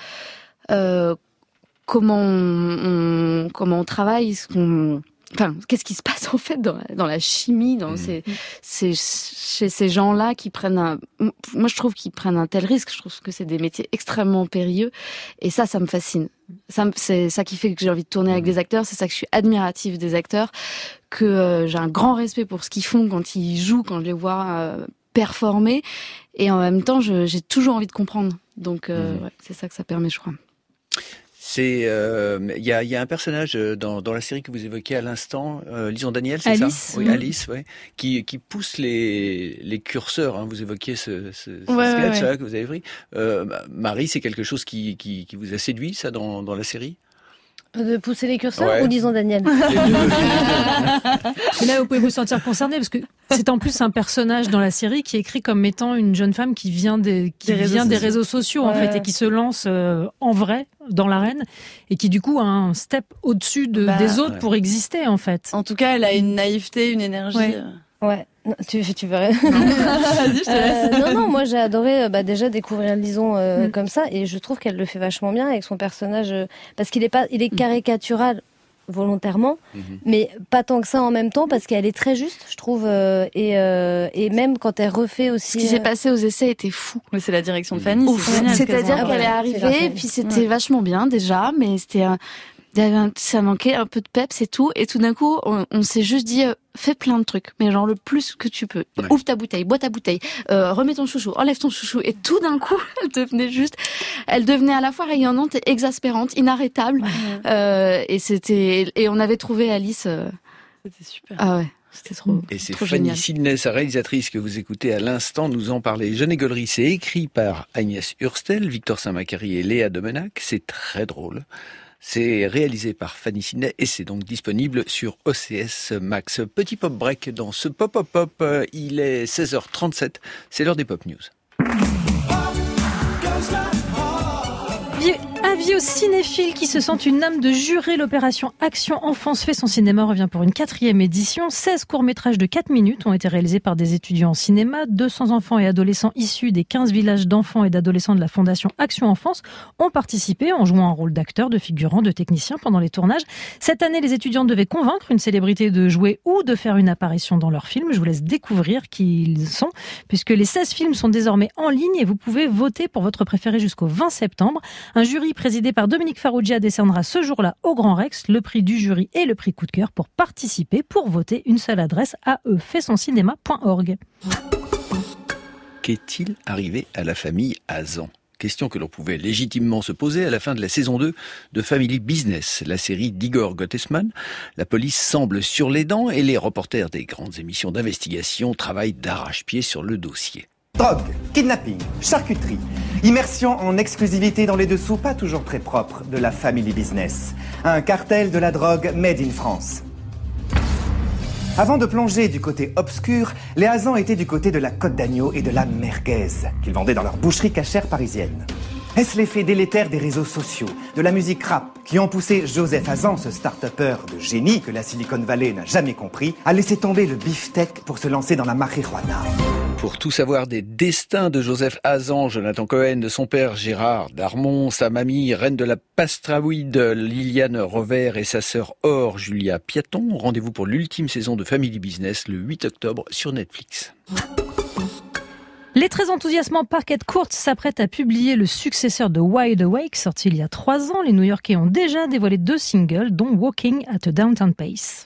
S4: on travaille, qu'est-ce qui se passe en fait dans la chimie, chez ces gens-là qui prennent moi je trouve qu'ils prennent un tel risque. Je trouve que c'est des métiers extrêmement périlleux et ça me fascine. C'est ça qui fait que j'ai envie de tourner avec des acteurs. C'est ça que je suis admirative des acteurs, que j'ai un grand respect pour ce qu'ils font quand ils jouent, quand je les vois performer, et en même temps j'ai toujours envie de comprendre. Donc c'est ça que ça permet, je crois.
S1: Il y a un personnage dans la série que vous évoquez à l'instant, Lison Daniel, c'est
S3: Alice,
S1: ça? Oui, Alice, ouais, qui pousse les curseurs. Hein, vous évoquiez ce sketch là que vous avez pris. Marie, c'est quelque chose qui vous a séduit, ça, dans la série?
S5: De pousser les curseurs ou Lison Daniel?
S9: Mais là, vous pouvez vous sentir concerné parce que c'est en plus un personnage dans la série qui est écrit comme étant une jeune femme qui vient des réseaux sociaux en fait, et qui se lance en vrai dans l'arène et qui du coup a un step au-dessus des autres pour exister en fait.
S3: En tout cas, elle a une naïveté, une énergie.
S5: Ouais. Non, tu verrais. Vas-y, je te laisse. Non, moi j'ai adoré déjà découvrir Lison comme ça, et je trouve qu'elle le fait vachement bien avec son personnage, parce qu'il est caricatural volontairement, mais pas tant que ça en même temps, parce qu'elle est très juste, je trouve, et même quand elle refait aussi.
S4: Ce qui s'est passé aux essais était fou.
S3: Mais c'est la direction de Fanny.
S4: C'est-à-dire qu'elle est arrivée, et puis c'était vachement bien déjà, mais ça manquait un peu de peps et tout d'un coup on s'est juste dit fais plein de trucs, mais genre le plus que tu peux. Ouvre ta bouteille, bois ta bouteille, remets ton chouchou, enlève ton chouchou, et tout d'un coup elle devenait à la fois rayonnante et exaspérante, inarrêtable, et on avait trouvé Alice.
S3: C'était super.
S4: Ah ouais. C'était trop.
S1: Et c'est
S4: trop
S1: Fanny
S4: génial.
S1: Sidney, sa réalisatrice, que vous écoutez à l'instant, nous en parler. Jeune et Gaulerie, c'est écrit par Agnès Hurstel, Victor Saint-Macary et Léa Domenac. C'est très drôle. C'est réalisé par Fanny Sidney et c'est donc disponible sur OCS Max. Petit pop break dans ce pop-up-pop. Il est 16h37. C'est l'heure des Pop News.
S9: Avis aux cinéphiles qui se sentent une âme de juré, l'opération Action Enfance fait son cinéma revient pour une 4e édition. 16 courts-métrages de 4 minutes ont été réalisés par des étudiants en cinéma. 200 enfants et adolescents issus des 15 villages d'enfants et d'adolescents de la Fondation Action Enfance ont participé en jouant un rôle d'acteur, de figurant, de technicien pendant les tournages. Cette année, les étudiants devaient convaincre une célébrité de jouer ou de faire une apparition dans leur film. Je vous laisse découvrir qui ils sont, puisque les 16 films sont désormais en ligne et vous pouvez voter pour votre préféré jusqu'au 20 septembre. Un jury présidé par Dominique Farrugia décernera ce jour-là au Grand Rex le prix du jury et le prix coup de cœur. Pour participer, pour voter, une seule adresse, aefaisoncinéma.org.
S1: Qu'est-il arrivé à la famille Hazan ? Question que l'on pouvait légitimement se poser à la fin de la saison 2 de Family Business, la série d'Igor Gottesman. La police semble sur les dents et les reporters des grandes émissions d'investigation travaillent d'arrache-pied sur le dossier.
S13: Drogue, kidnapping, charcuterie, immersion en exclusivité dans les dessous pas toujours très propres de la Family Business. Un cartel de la drogue made in France. Avant de plonger du côté obscur, les Hazan étaient du côté de la côte d'agneau et de la merguez, qu'ils vendaient dans leur boucherie cachère parisienne. Est-ce l'effet délétère des réseaux sociaux, de la musique rap, qui ont poussé Joseph Hazan, ce start-upper de génie que la Silicon Valley n'a jamais compris, à laisser tomber le beefsteak pour se lancer dans la marijuana?
S1: Pour tout savoir des destins de Joseph Hazan, Jonathan Cohen, de son père Gérard Darmon, sa mamie, reine de la pastrawide, Liliane Rovert, et sa sœur Or, Julia Piaton, rendez-vous pour l'ultime saison de Family Business le 8 octobre sur Netflix.
S9: Les très enthousiasmants Parquet Court s'apprêtent à publier le successeur de Wide Awake, sorti il y a 3 ans. Les New-Yorkais ont déjà dévoilé 2 singles, dont Walking at a Downtown Pace.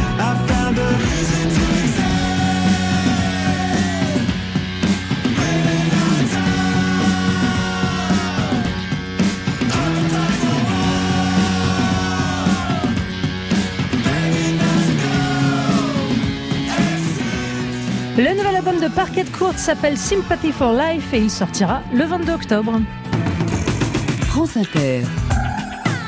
S9: Le nouvel album de Parquet Court s'appelle Sympathy for Life et il sortira le 22 octobre.
S2: France Inter.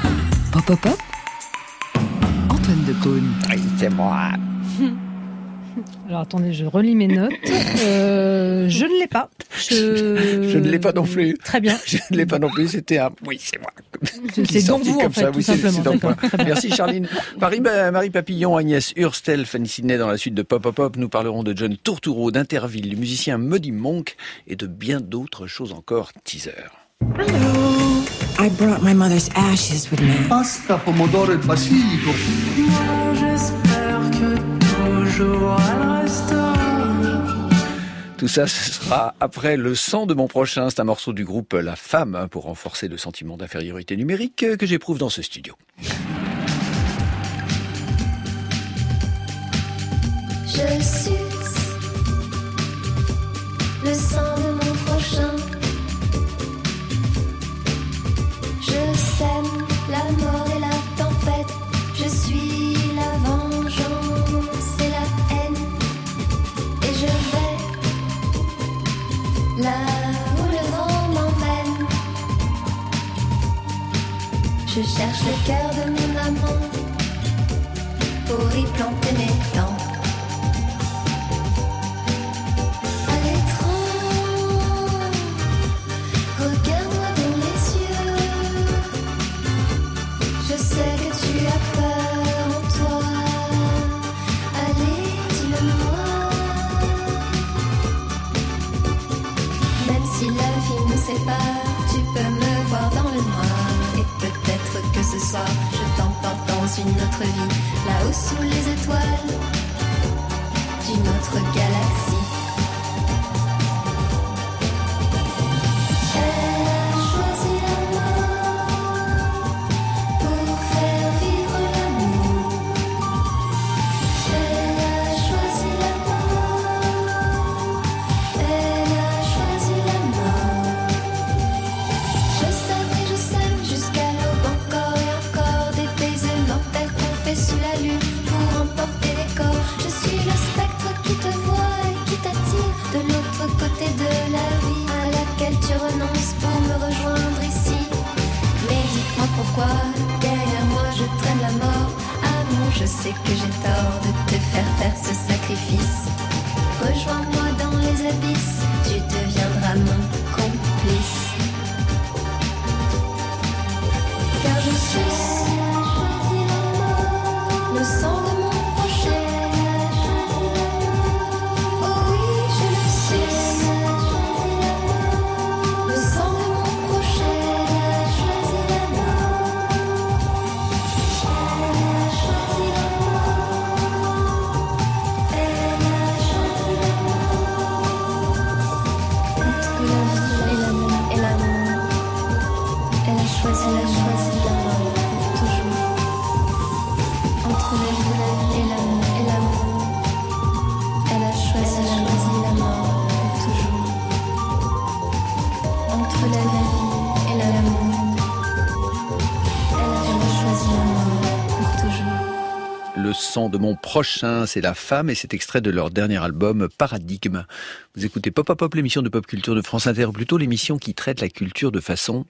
S2: Pop, pop, pop. Antoine Decaune.
S1: Oui, c'est moi.
S9: Alors attendez, je relis mes notes. Je ne l'ai pas.
S1: Je ne l'ai pas non plus.
S9: Très bien.
S1: Je ne l'ai pas non plus, c'était un... Oui, c'est moi.
S9: C'est donc vous, en fait, tout simplement.
S1: D'accord. Merci Charline. Marie Papillon, Agnès Hurstel, Fanny Sidney dans la suite de Pop Pop Pop. Nous parlerons de John Turturro, d'Interville, du musicien Muddy Monk et de bien d'autres choses encore. Teaser.
S14: Hello. I brought my mother's ashes with me.
S15: Pasta, pomodoro et basilico.
S14: Moi, j'espère que toujours elle restera.
S1: Tout ça, ce sera après le son de mon prochain. C'est un morceau du groupe La Femme pour renforcer le sentiment d'infériorité numérique que j'éprouve dans ce studio.
S16: Je suce le sang de mon prochain. Je sème la mort et la tempête. Je suis la vengeance et la haine. Et je vais là où le vent m'emmène. Je cherche le cœur de mon amant pour y planter mes dents.
S6: Tu peux me voir dans le noir. Et peut-être que ce soir je t'emporte dans une autre vie, là-haut sous les étoiles d'une autre galaxie. Elle a choisi la mort pour faire vivre l'amour. Elle a choisi la mort. Elle a choisi la mort. Je sème jusqu'à l'aube, encore et encore des baisers mortels qu'on fait sous la lune pour emporter les corps. Je suis le spectre qui te voit et qui t'attire de l'autre côté de la vie à laquelle tu renonces pour me rejoindre ici. Mais dites-moi pourquoi derrière moi je traîne la mort. Ah non, je sais que j'ai tort de te faire ce sacrifice. Rejoins-moi dans les abysses, tu deviendras mon complice. Car je suis le sang de mon prochain. Oh oui, je le suis. Le sang de mon prochain. Elle a choisi la mort. Elle a choisi la mort. Elle a choisi la mort. Entre la vie et l'amour. Elle a choisi la mort pour toujours. Entre la vie et l'amour, elle a choisi la mort pour toujours. Entre la vie et l'amour, elle a choisi la mort pour toujours.
S1: Le sang de mon prochain, c'est La Femme et c'est extrait de leur dernier album Paradigme. Vous écoutez Pop Pop Pop, l'émission de pop culture de France Inter, ou plutôt l'émission qui traite la culture de façon...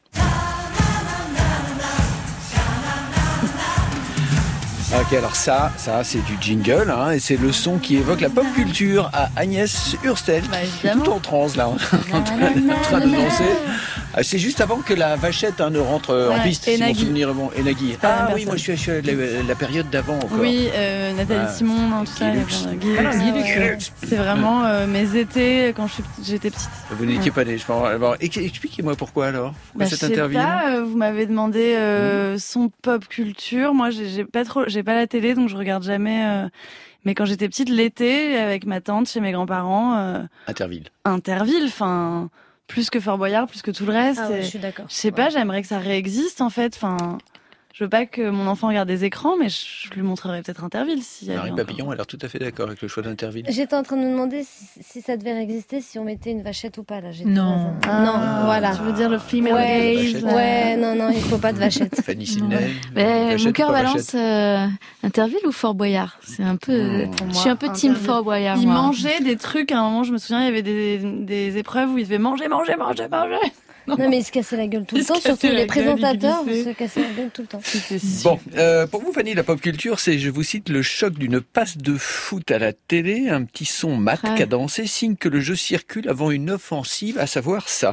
S1: Ok, alors ça c'est du jingle, hein, et c'est le son qui évoque la pop culture à Agnès Hurstel, qui est tout en transe là, en train de danser. C'est juste avant que la vachette ne rentre en piste, si mon souvenir est bon. Et Nagui. Ah oui, moi je suis à la période d'avant encore.
S3: Oui, Nathalie Simon, tout ça. C'est vraiment mes étés quand j'étais petite.
S1: Vous n'étiez pas née, je pense. Alors, expliquez-moi pourquoi alors, cette interview.
S3: Vous m'avez demandé son pop culture. Moi, j'ai pas la télé, donc je regarde jamais. Mais quand j'étais petite, l'été, avec ma tante, chez mes grands-parents. Interville, enfin, plus que Fort Boyard, plus que tout le reste.
S5: Ah ouais, je suis d'accord.
S3: Je sais pas, j'aimerais que ça réexiste, en fait. Enfin, je veux pas que mon enfant regarde des écrans, mais je lui montrerai peut-être Interville.
S1: Marie Papillon a l'air tout à fait d'accord avec le choix d'Interville.
S5: J'étais en train de me demander si ça devait exister, si on mettait une vachette ou pas. Là,
S9: non.
S5: Non, voilà.
S3: Tu veux dire le female
S5: gaze? Ouais, non, il faut pas de vachette.
S1: Fanny Sidney.
S4: Mon cœur balance Interville ou Fort Boyard. C'est un peu. Je suis un peu team Fort Boyard.
S3: Il mangeait des trucs. À un moment, je me souviens, il y avait des épreuves où il devait manger.
S5: Non, mais ils se cassaient la gueule tout le temps, surtout les présentateurs se cassaient la gueule tout le temps.
S1: Bon, pour vous, Fanny, la pop culture, c'est, je vous cite, le choc d'une passe de foot à la télé, un petit son mat cadencé, signe que le jeu circule avant une offensive, à savoir ça.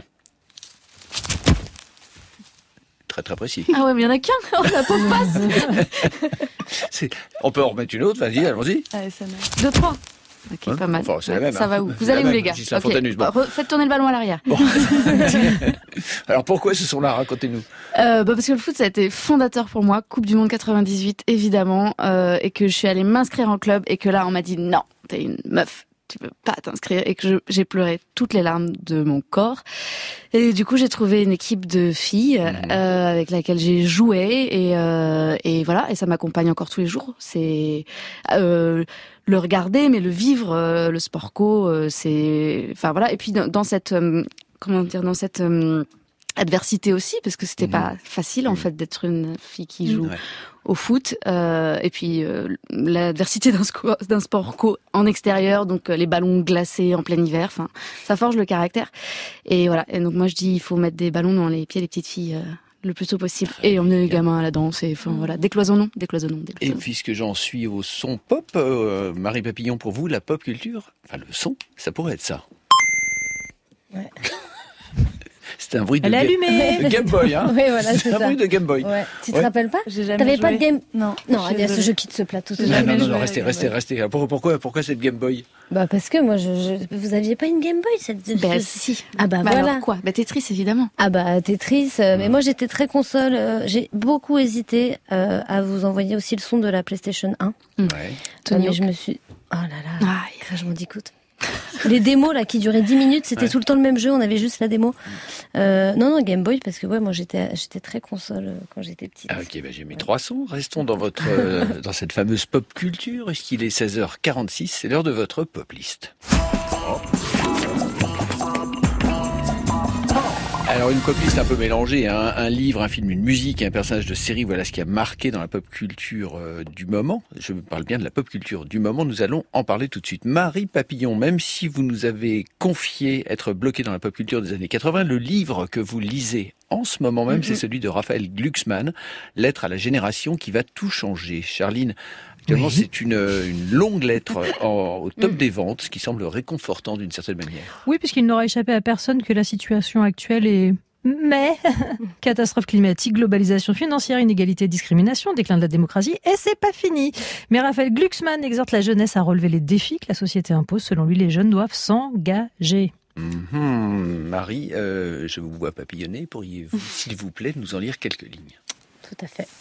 S1: Très très précis.
S4: Ah ouais, mais il y en a qu'un, la pauvre passe.
S1: On peut en remettre une autre, vas-y, allons-y.
S3: Allez, ça marche.
S4: 2, 3. Ok, pas mal.
S1: Enfin, c'est la même,
S4: ça va où? Vous allez où, les gars? Faites tourner le ballon à l'arrière.
S1: Bon. Alors pourquoi ce son-là? Racontez-nous.
S4: Parce que le foot, ça a été fondateur pour moi. Coupe du Monde 98, évidemment. Et que je suis allée m'inscrire en club. Et que là, on m'a dit non, t'es une meuf. Tu peux pas t'inscrire. Et que j'ai pleuré toutes les larmes de mon corps. Et du coup, j'ai trouvé une équipe de filles avec laquelle j'ai joué. Et voilà. Et ça m'accompagne encore tous les jours. C'est... le regarder, mais le vivre, le sport co, c'est, enfin voilà. Et puis dans cette, dans cette adversité aussi, parce que c'était pas facile en fait d'être une fille qui joue au foot. Et puis l'adversité d'un sport co en extérieur, donc les ballons glacés en plein hiver. Enfin, ça forge le caractère. Et voilà. Et donc moi je dis, il faut mettre des ballons dans les pieds des petites filles. Le plus tôt possible. Et emmener les gamins à la danse. Et enfin, voilà. Décloisonnons.
S1: Et puisque j'en suis au son pop, Marie Papillon, pour vous, la pop culture, enfin le son, ça pourrait être ça. Ouais. C'était un bruit de Game Boy, hein.
S5: Oui, voilà, c'est ça.
S1: Un bruit de Game Boy.
S5: Ouais. Tu te rappelles pas?
S3: J'ai jamais
S5: T'avais
S3: joué.
S5: pas de Game...
S3: Non.
S5: Non, Alias, je quitte ce plateau.
S1: Non, restez. Pourquoi cette Game Boy?
S5: Bah, parce que moi, vous aviez pas une Game Boy, cette...
S4: Bah, si.
S5: Ah bah,
S4: voilà.
S5: Alors
S4: quoi? Bah, Tetris, évidemment.
S5: Ah bah, Tetris. Mais moi, j'étais très console. J'ai beaucoup hésité à vous envoyer aussi le son de la PlayStation 1.
S1: Ouais.
S5: Mais je me suis... Oh là là. Je m'en dégoûte. Les démos là qui duraient 10 minutes, c'était tout le temps le même jeu, on avait juste la démo. Non, Game Boy, parce que moi j'étais très console quand j'étais petite.
S1: Ah, ok, j'ai mis 3 sons. Restons dans dans cette fameuse pop culture. Est-ce qu'il est 16h46? C'est l'heure de votre pop list. Alors une pop list un peu mélangée, hein. Un livre, un film, une musique, un personnage de série, voilà ce qui a marqué dans la pop culture du moment. Je parle bien de la pop culture du moment, nous allons en parler tout de suite. Marie Papillon, même si vous nous avez confié être bloqué dans la pop culture des années 80, le livre que vous lisez en ce moment même, c'est celui de Raphaël Glucksmann, Lettre à la génération qui va tout changer. Charline, actuellement c'est une longue lettre au top des ventes, ce qui semble réconfortant d'une certaine manière.
S9: Oui, puisqu'il n'aura échappé à personne que la situation actuelle est... Mais catastrophe climatique, globalisation financière, inégalité, discrimination, déclin de la démocratie, et c'est pas fini. Mais Raphaël Glucksmann exhorte la jeunesse à relever les défis que la société impose. Selon lui, les jeunes doivent s'engager.
S1: Marie, je vous vois papillonner. Pourriez-vous, s'il vous plaît, nous en lire quelques lignes?
S5: Tout à fait.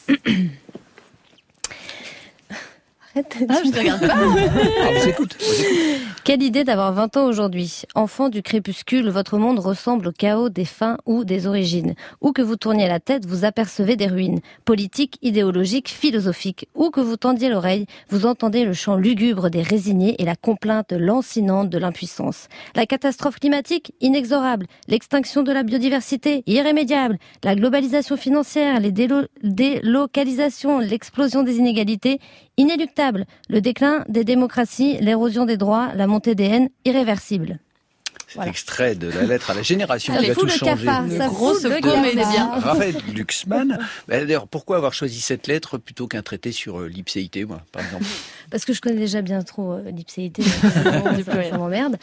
S4: Je te regarde pas.
S1: Vous écoute.
S5: Quelle idée d'avoir 20 ans aujourd'hui. Enfant du crépuscule, votre monde ressemble au chaos des fins ou des origines. Où que vous tourniez la tête, vous apercevez des ruines. Politiques, idéologiques, philosophiques. Où que vous tendiez l'oreille, vous entendez le chant lugubre des résignés et la complainte lancinante de l'impuissance. La catastrophe climatique, inexorable. L'extinction de la biodiversité, irrémédiable. La globalisation financière, les délocalisations, l'explosion des inégalités, inéluctable. Le déclin des démocraties, l'érosion des droits, la montée des haines, irréversible.
S1: Cet extrait de la lettre à la génération qui va tout changer.
S5: Ça grosse comédien.
S1: Raphaël Glucksmann. D'ailleurs, pourquoi avoir choisi cette lettre plutôt qu'un traité sur l'ipséité, moi, par exemple?
S5: Parce que je connais déjà bien trop l'ipséité, ça m'emmerde.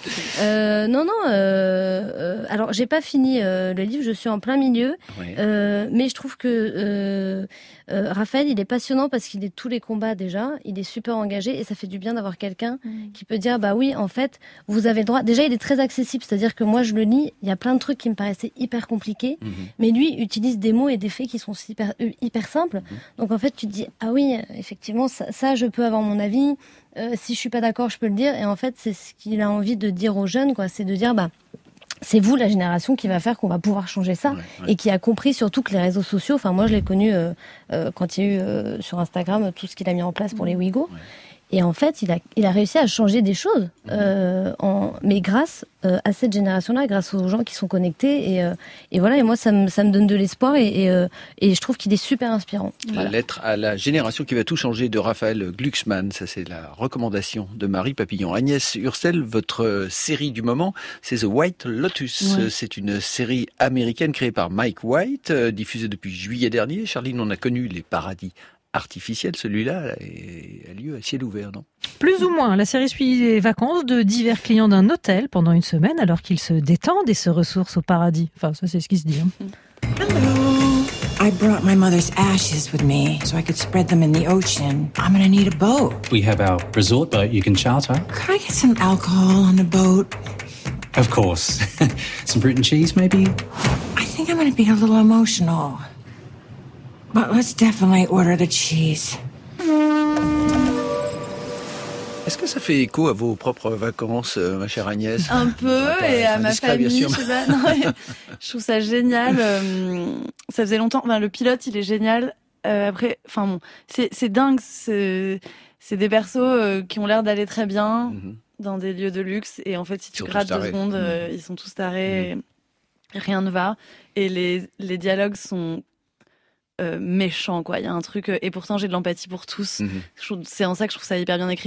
S5: Alors, j'ai pas fini le livre, je suis en plein milieu, mais je trouve que Raphaël, il est passionnant parce qu'il est tous les combats déjà, il est super engagé et ça fait du bien d'avoir quelqu'un qui peut dire, bah oui, en fait, vous avez le droit. Déjà, il est très accessible, c'est-à-dire que moi, je le lis, il y a plein de trucs qui me paraissaient hyper compliqués, mais lui utilise des mots et des faits qui sont hyper simples. Donc en fait, tu te dis, ah oui, effectivement, ça je peux avoir mon avis. Si je suis pas d'accord, je peux le dire. Et en fait, c'est ce qu'il a envie de dire aux jeunes, quoi. C'est de dire, bah, c'est vous la génération qui va faire qu'on va pouvoir changer ça, et qui a compris surtout que les réseaux sociaux. Enfin, moi, je l'ai connu quand il y a eu sur Instagram tout ce qu'il a mis en place pour les Ouïghours. Et en fait, il a réussi à changer des choses, mais grâce à cette génération-là, grâce aux gens qui sont connectés. Et voilà, et moi, ça me donne de l'espoir et je trouve qu'il est super inspirant. Voilà.
S1: Lettre à la génération qui va tout changer de Raphaël Glucksmann. Ça, c'est la recommandation de Marie Papillon. Agnès Ursel, votre série du moment, c'est The White Lotus. Ouais. C'est une série américaine créée par Mike White, diffusée depuis juillet dernier. Charline, on a connu les paradis artificiel, celui-là a lieu à ciel ouvert, non ?
S9: Plus ou moins. La série suit les vacances de divers clients d'un hôtel pendant une semaine alors qu'ils se détendent et se ressourcent au paradis. Enfin, ça c'est ce qui se dit.
S14: Hello. I brought my mother's ashes with me so I could spread them in the ocean. I'm gonna need a boat.
S17: We have our resort boat you can charter.
S14: Could I get some alcohol on the boat?
S17: Of course. Some fruit and cheese, maybe?
S14: I think I'm gonna be a little emotional. But let's definitely order the cheese.
S1: Est-ce que ça fait écho à vos propres vacances, ma chère Agnès ?
S3: Un peu, et à ma famille, je sais pas. Non, je trouve ça génial. Ça faisait longtemps. Enfin, le pilote, il est génial. Après, enfin bon, c'est dingue. C'est des persos qui ont l'air d'aller très bien dans des lieux de luxe. Et en fait, si tu grattes 2 secondes, ils sont tous tarés. Et rien ne va. Et les dialogues sont méchant, quoi. Il y a un truc, et pourtant j'ai de l'empathie pour tous. C'est en ça que je trouve ça hyper bien écrit.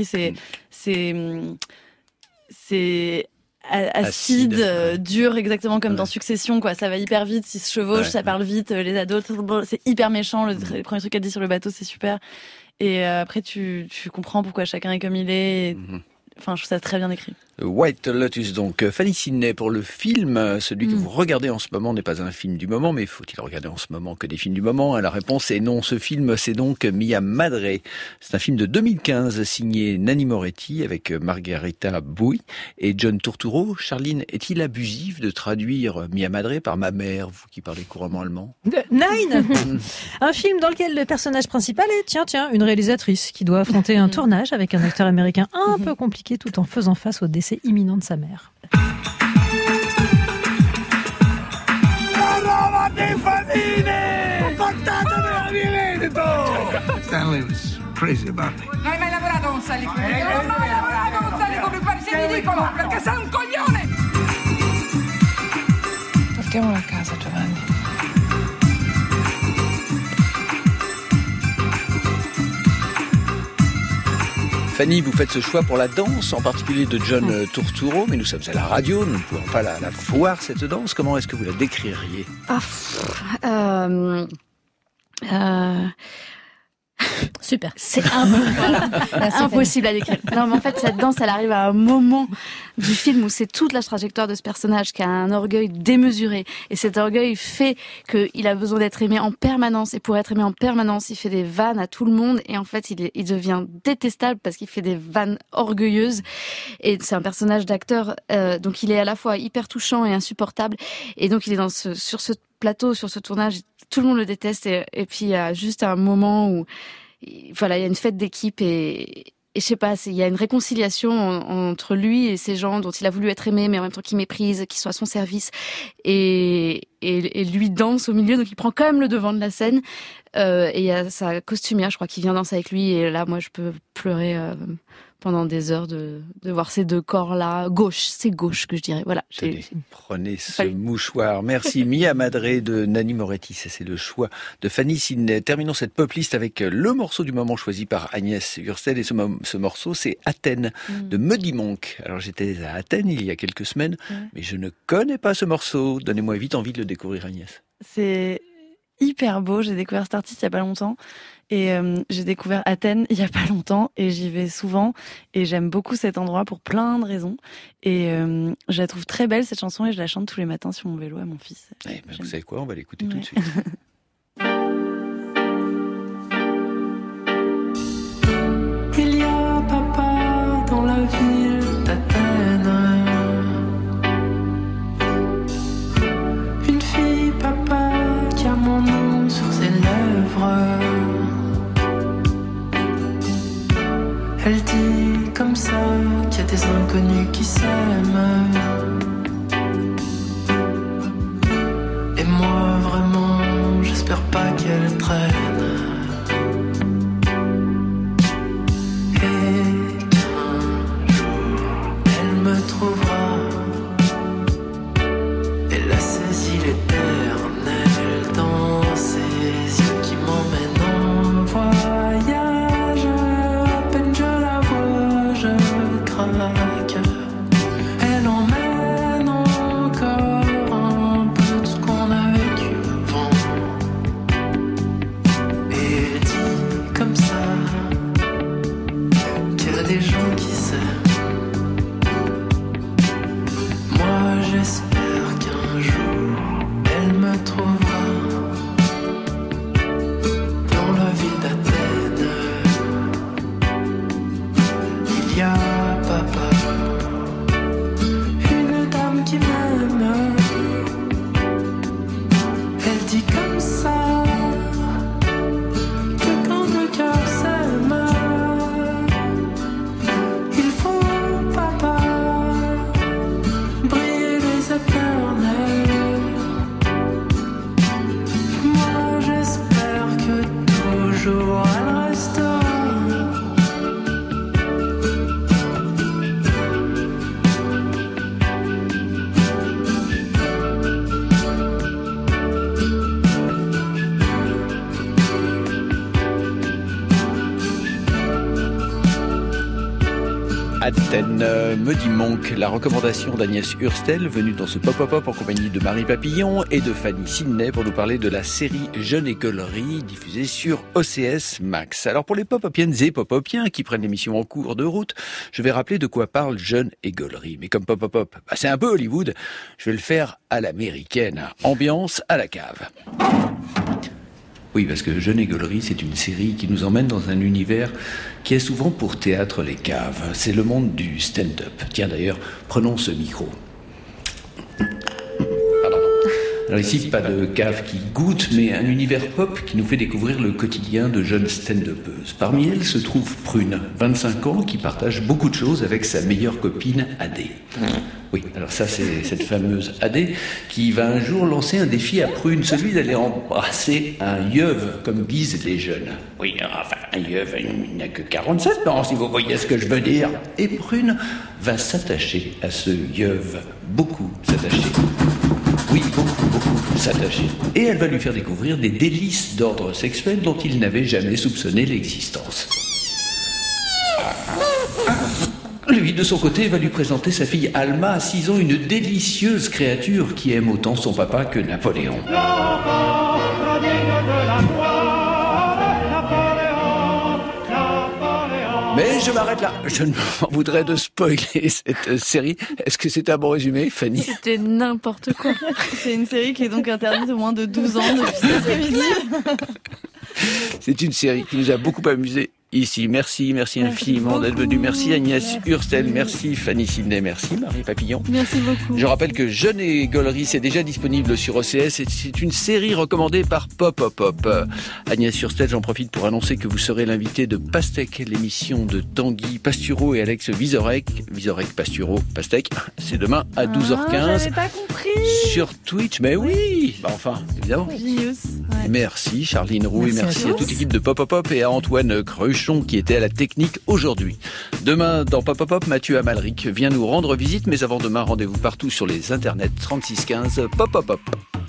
S3: C'est acide, dur, exactement comme dans Succession, quoi. Ça va hyper vite, ils se chevauchent, ça parle vite, les ados, c'est hyper méchant. Le premier truc qu'elle dit sur le bateau, c'est super. Et après, tu comprends pourquoi chacun est comme il est. Enfin, je trouve ça très bien écrit.
S1: White Lotus, donc. Fanny Sidney, pour le film, celui que vous regardez en ce moment n'est pas un film du moment, mais faut-il regarder en ce moment que des films du moment ? La réponse est non. Ce film, c'est donc Mia Madre. C'est un film de 2015 signé Nanni Moretti avec Margherita Bui et John Turturro. Charline, est-il abusif de traduire Mia Madre par ma mère, vous qui parlez couramment allemand ?
S9: Nine. Un film dans lequel le personnage principal est, tiens, une réalisatrice qui doit affronter un tournage avec un acteur américain un peu compliqué tout en faisant face au décès imminent de sa mère.
S15: Stanley was crazy about me.
S18: Non hai mai lavorato con Sally Cooper? Non ho mai lavorato con Sally Cooper, pare sei ridicolo, perché sei un coglione! Portiamola a casa, Giovanni.
S1: Fanny, vous faites ce choix pour la danse, en particulier de John Turturro, mais nous sommes à la radio, nous ne pouvons pas la voir, cette danse. Comment est-ce que vous la décririez ?
S5: Super.
S4: C'est impossible à décrire. Non, mais en fait, cette danse, elle arrive à un moment du film où c'est toute la trajectoire de ce personnage qui a un orgueil démesuré. Et cet orgueil fait qu'il a besoin d'être aimé en permanence. Et pour être aimé en permanence, il fait des vannes à tout le monde. Et en fait, il devient détestable parce qu'il fait des vannes orgueilleuses. Et c'est un personnage d'acteur. Donc, il est à la fois hyper touchant et insupportable. Et donc, il est sur ce plateau, sur ce tournage, tout le monde le déteste. Et puis, il y a juste un moment où, voilà, il y a une fête d'équipe et je sais pas, il y a une réconciliation entre lui et ces gens dont il a voulu être aimé, mais en même temps qu'il méprise, qui sont à son service. Et lui danse au milieu, donc il prend quand même le devant de la scène. Et il y a sa costumière, je crois, qui vient danser avec lui. Et là, moi, je peux pleurer pendant des heures de voir ces deux corps-là. C'est gauche que je dirais. Voilà.
S1: Prenez ce mouchoir. Merci. Mia Madre de Nanni Moretti. Ça, c'est le choix de Fanny Sidney. Terminons cette pop list avec le morceau du moment choisi par Agnès Ursel. Et ce morceau, c'est Athènes de Muddy Monk. Alors, j'étais à Athènes il y a quelques semaines, mais je ne connais pas ce morceau. Donnez-moi vite envie de le découvrir, Agnès.
S3: C'est hyper beau. J'ai découvert cet artiste il y a pas longtemps. Et j'ai découvert Athènes il y a pas longtemps et j'y vais souvent et j'aime beaucoup cet endroit pour plein de raisons et je la trouve très belle cette chanson et je la chante tous les matins sur mon vélo à mon fils.
S1: Vous savez quoi, on va l'écouter tout de suite.
S19: Il y a papa dans la ville d'Athènes, une fille papa qui a mon nom sur ses lèvres. Elle dit comme ça qu'il y a des inconnus qui s'aiment. Et moi vraiment, j'espère pas qu'elle traîne. Et dit comme ça que quand deux cœurs s'aiment, ils font papa briller les éternels. Moi j'espère que toujours elle restera.
S1: Athènes, me dit Monk, la recommandation d'Agnès Hurstel, venue dans ce Pop-Up en compagnie de Marie Papillon et de Fanny Sidney pour nous parler de la série Jeune et Gaulerie diffusée sur OCS Max. Alors pour les pop-upiennes et pop-upiens qui prennent l'émission en cours de route, je vais rappeler de quoi parle Jeune et Gaulerie. Mais comme Pop-Up, c'est un peu Hollywood, je vais le faire à l'américaine. Ambiance à la cave. Oui, parce que Jeune et Gaulerie, c'est une série qui nous emmène dans un univers qui est souvent pour théâtre les caves. C'est le monde du stand-up. Tiens d'ailleurs, prenons ce micro. Pardon. Alors ici, pas de cave qui goûte, mais un univers pop qui nous fait découvrir le quotidien de jeunes stand-upeuses. Parmi elles se trouve Prune, 25 ans, qui partage beaucoup de choses avec sa meilleure copine Adé. Oui, alors ça c'est cette fameuse Adé qui va un jour lancer un défi à Prune, celui d'aller embrasser un yeuve, comme disent les jeunes. Oui, enfin un yeuve, il n'a que 47 ans, si vous voyez ce que je veux dire. Et Prune va s'attacher à ce yeuve, beaucoup s'attacher. Oui, beaucoup s'attacher. Et elle va lui faire découvrir des délices d'ordre sexuel dont il n'avait jamais soupçonné l'existence. Lui, de son côté, va lui présenter sa fille Alma, à 6 ans, une délicieuse créature qui aime autant son papa que Napoléon. Mais je m'arrête là. Je ne m'en voudrais de spoiler cette série. Est-ce que c'est un bon résumé, Fanny ?
S4: C'était n'importe quoi.
S3: C'est une série qui est donc interdite aux moins de 12 ans depuis cet après-midi.
S1: C'est une série qui nous a beaucoup amusés ici. Merci infiniment d'être venu. Merci Agnès Hurstel, merci Fanny Sidney, merci Marie Papillon.
S3: Merci beaucoup.
S1: Je rappelle que Jeune et Gaulerie, c'est déjà disponible sur OCS et c'est une série recommandée par Pop-Up. Agnès Hurstel, j'en profite pour annoncer que vous serez l'invité de Pastèque, l'émission de Tanguy Pastureau et Alex Vizorek, Pastureau, Pastèque. C'est demain à 12h15.
S3: J'avais pas compris.
S1: Sur Twitch, mais oui. Enfin, évidemment.
S3: Genius. Ouais.
S1: Merci Charline Roux et merci à toute l'équipe de Pop-Up et à Antoine Cruchon qui était à la technique aujourd'hui. Demain, dans Pop-Up, Mathieu Amalric vient nous rendre visite, mais avant demain, rendez-vous partout sur les internets 3615 Pop-Up.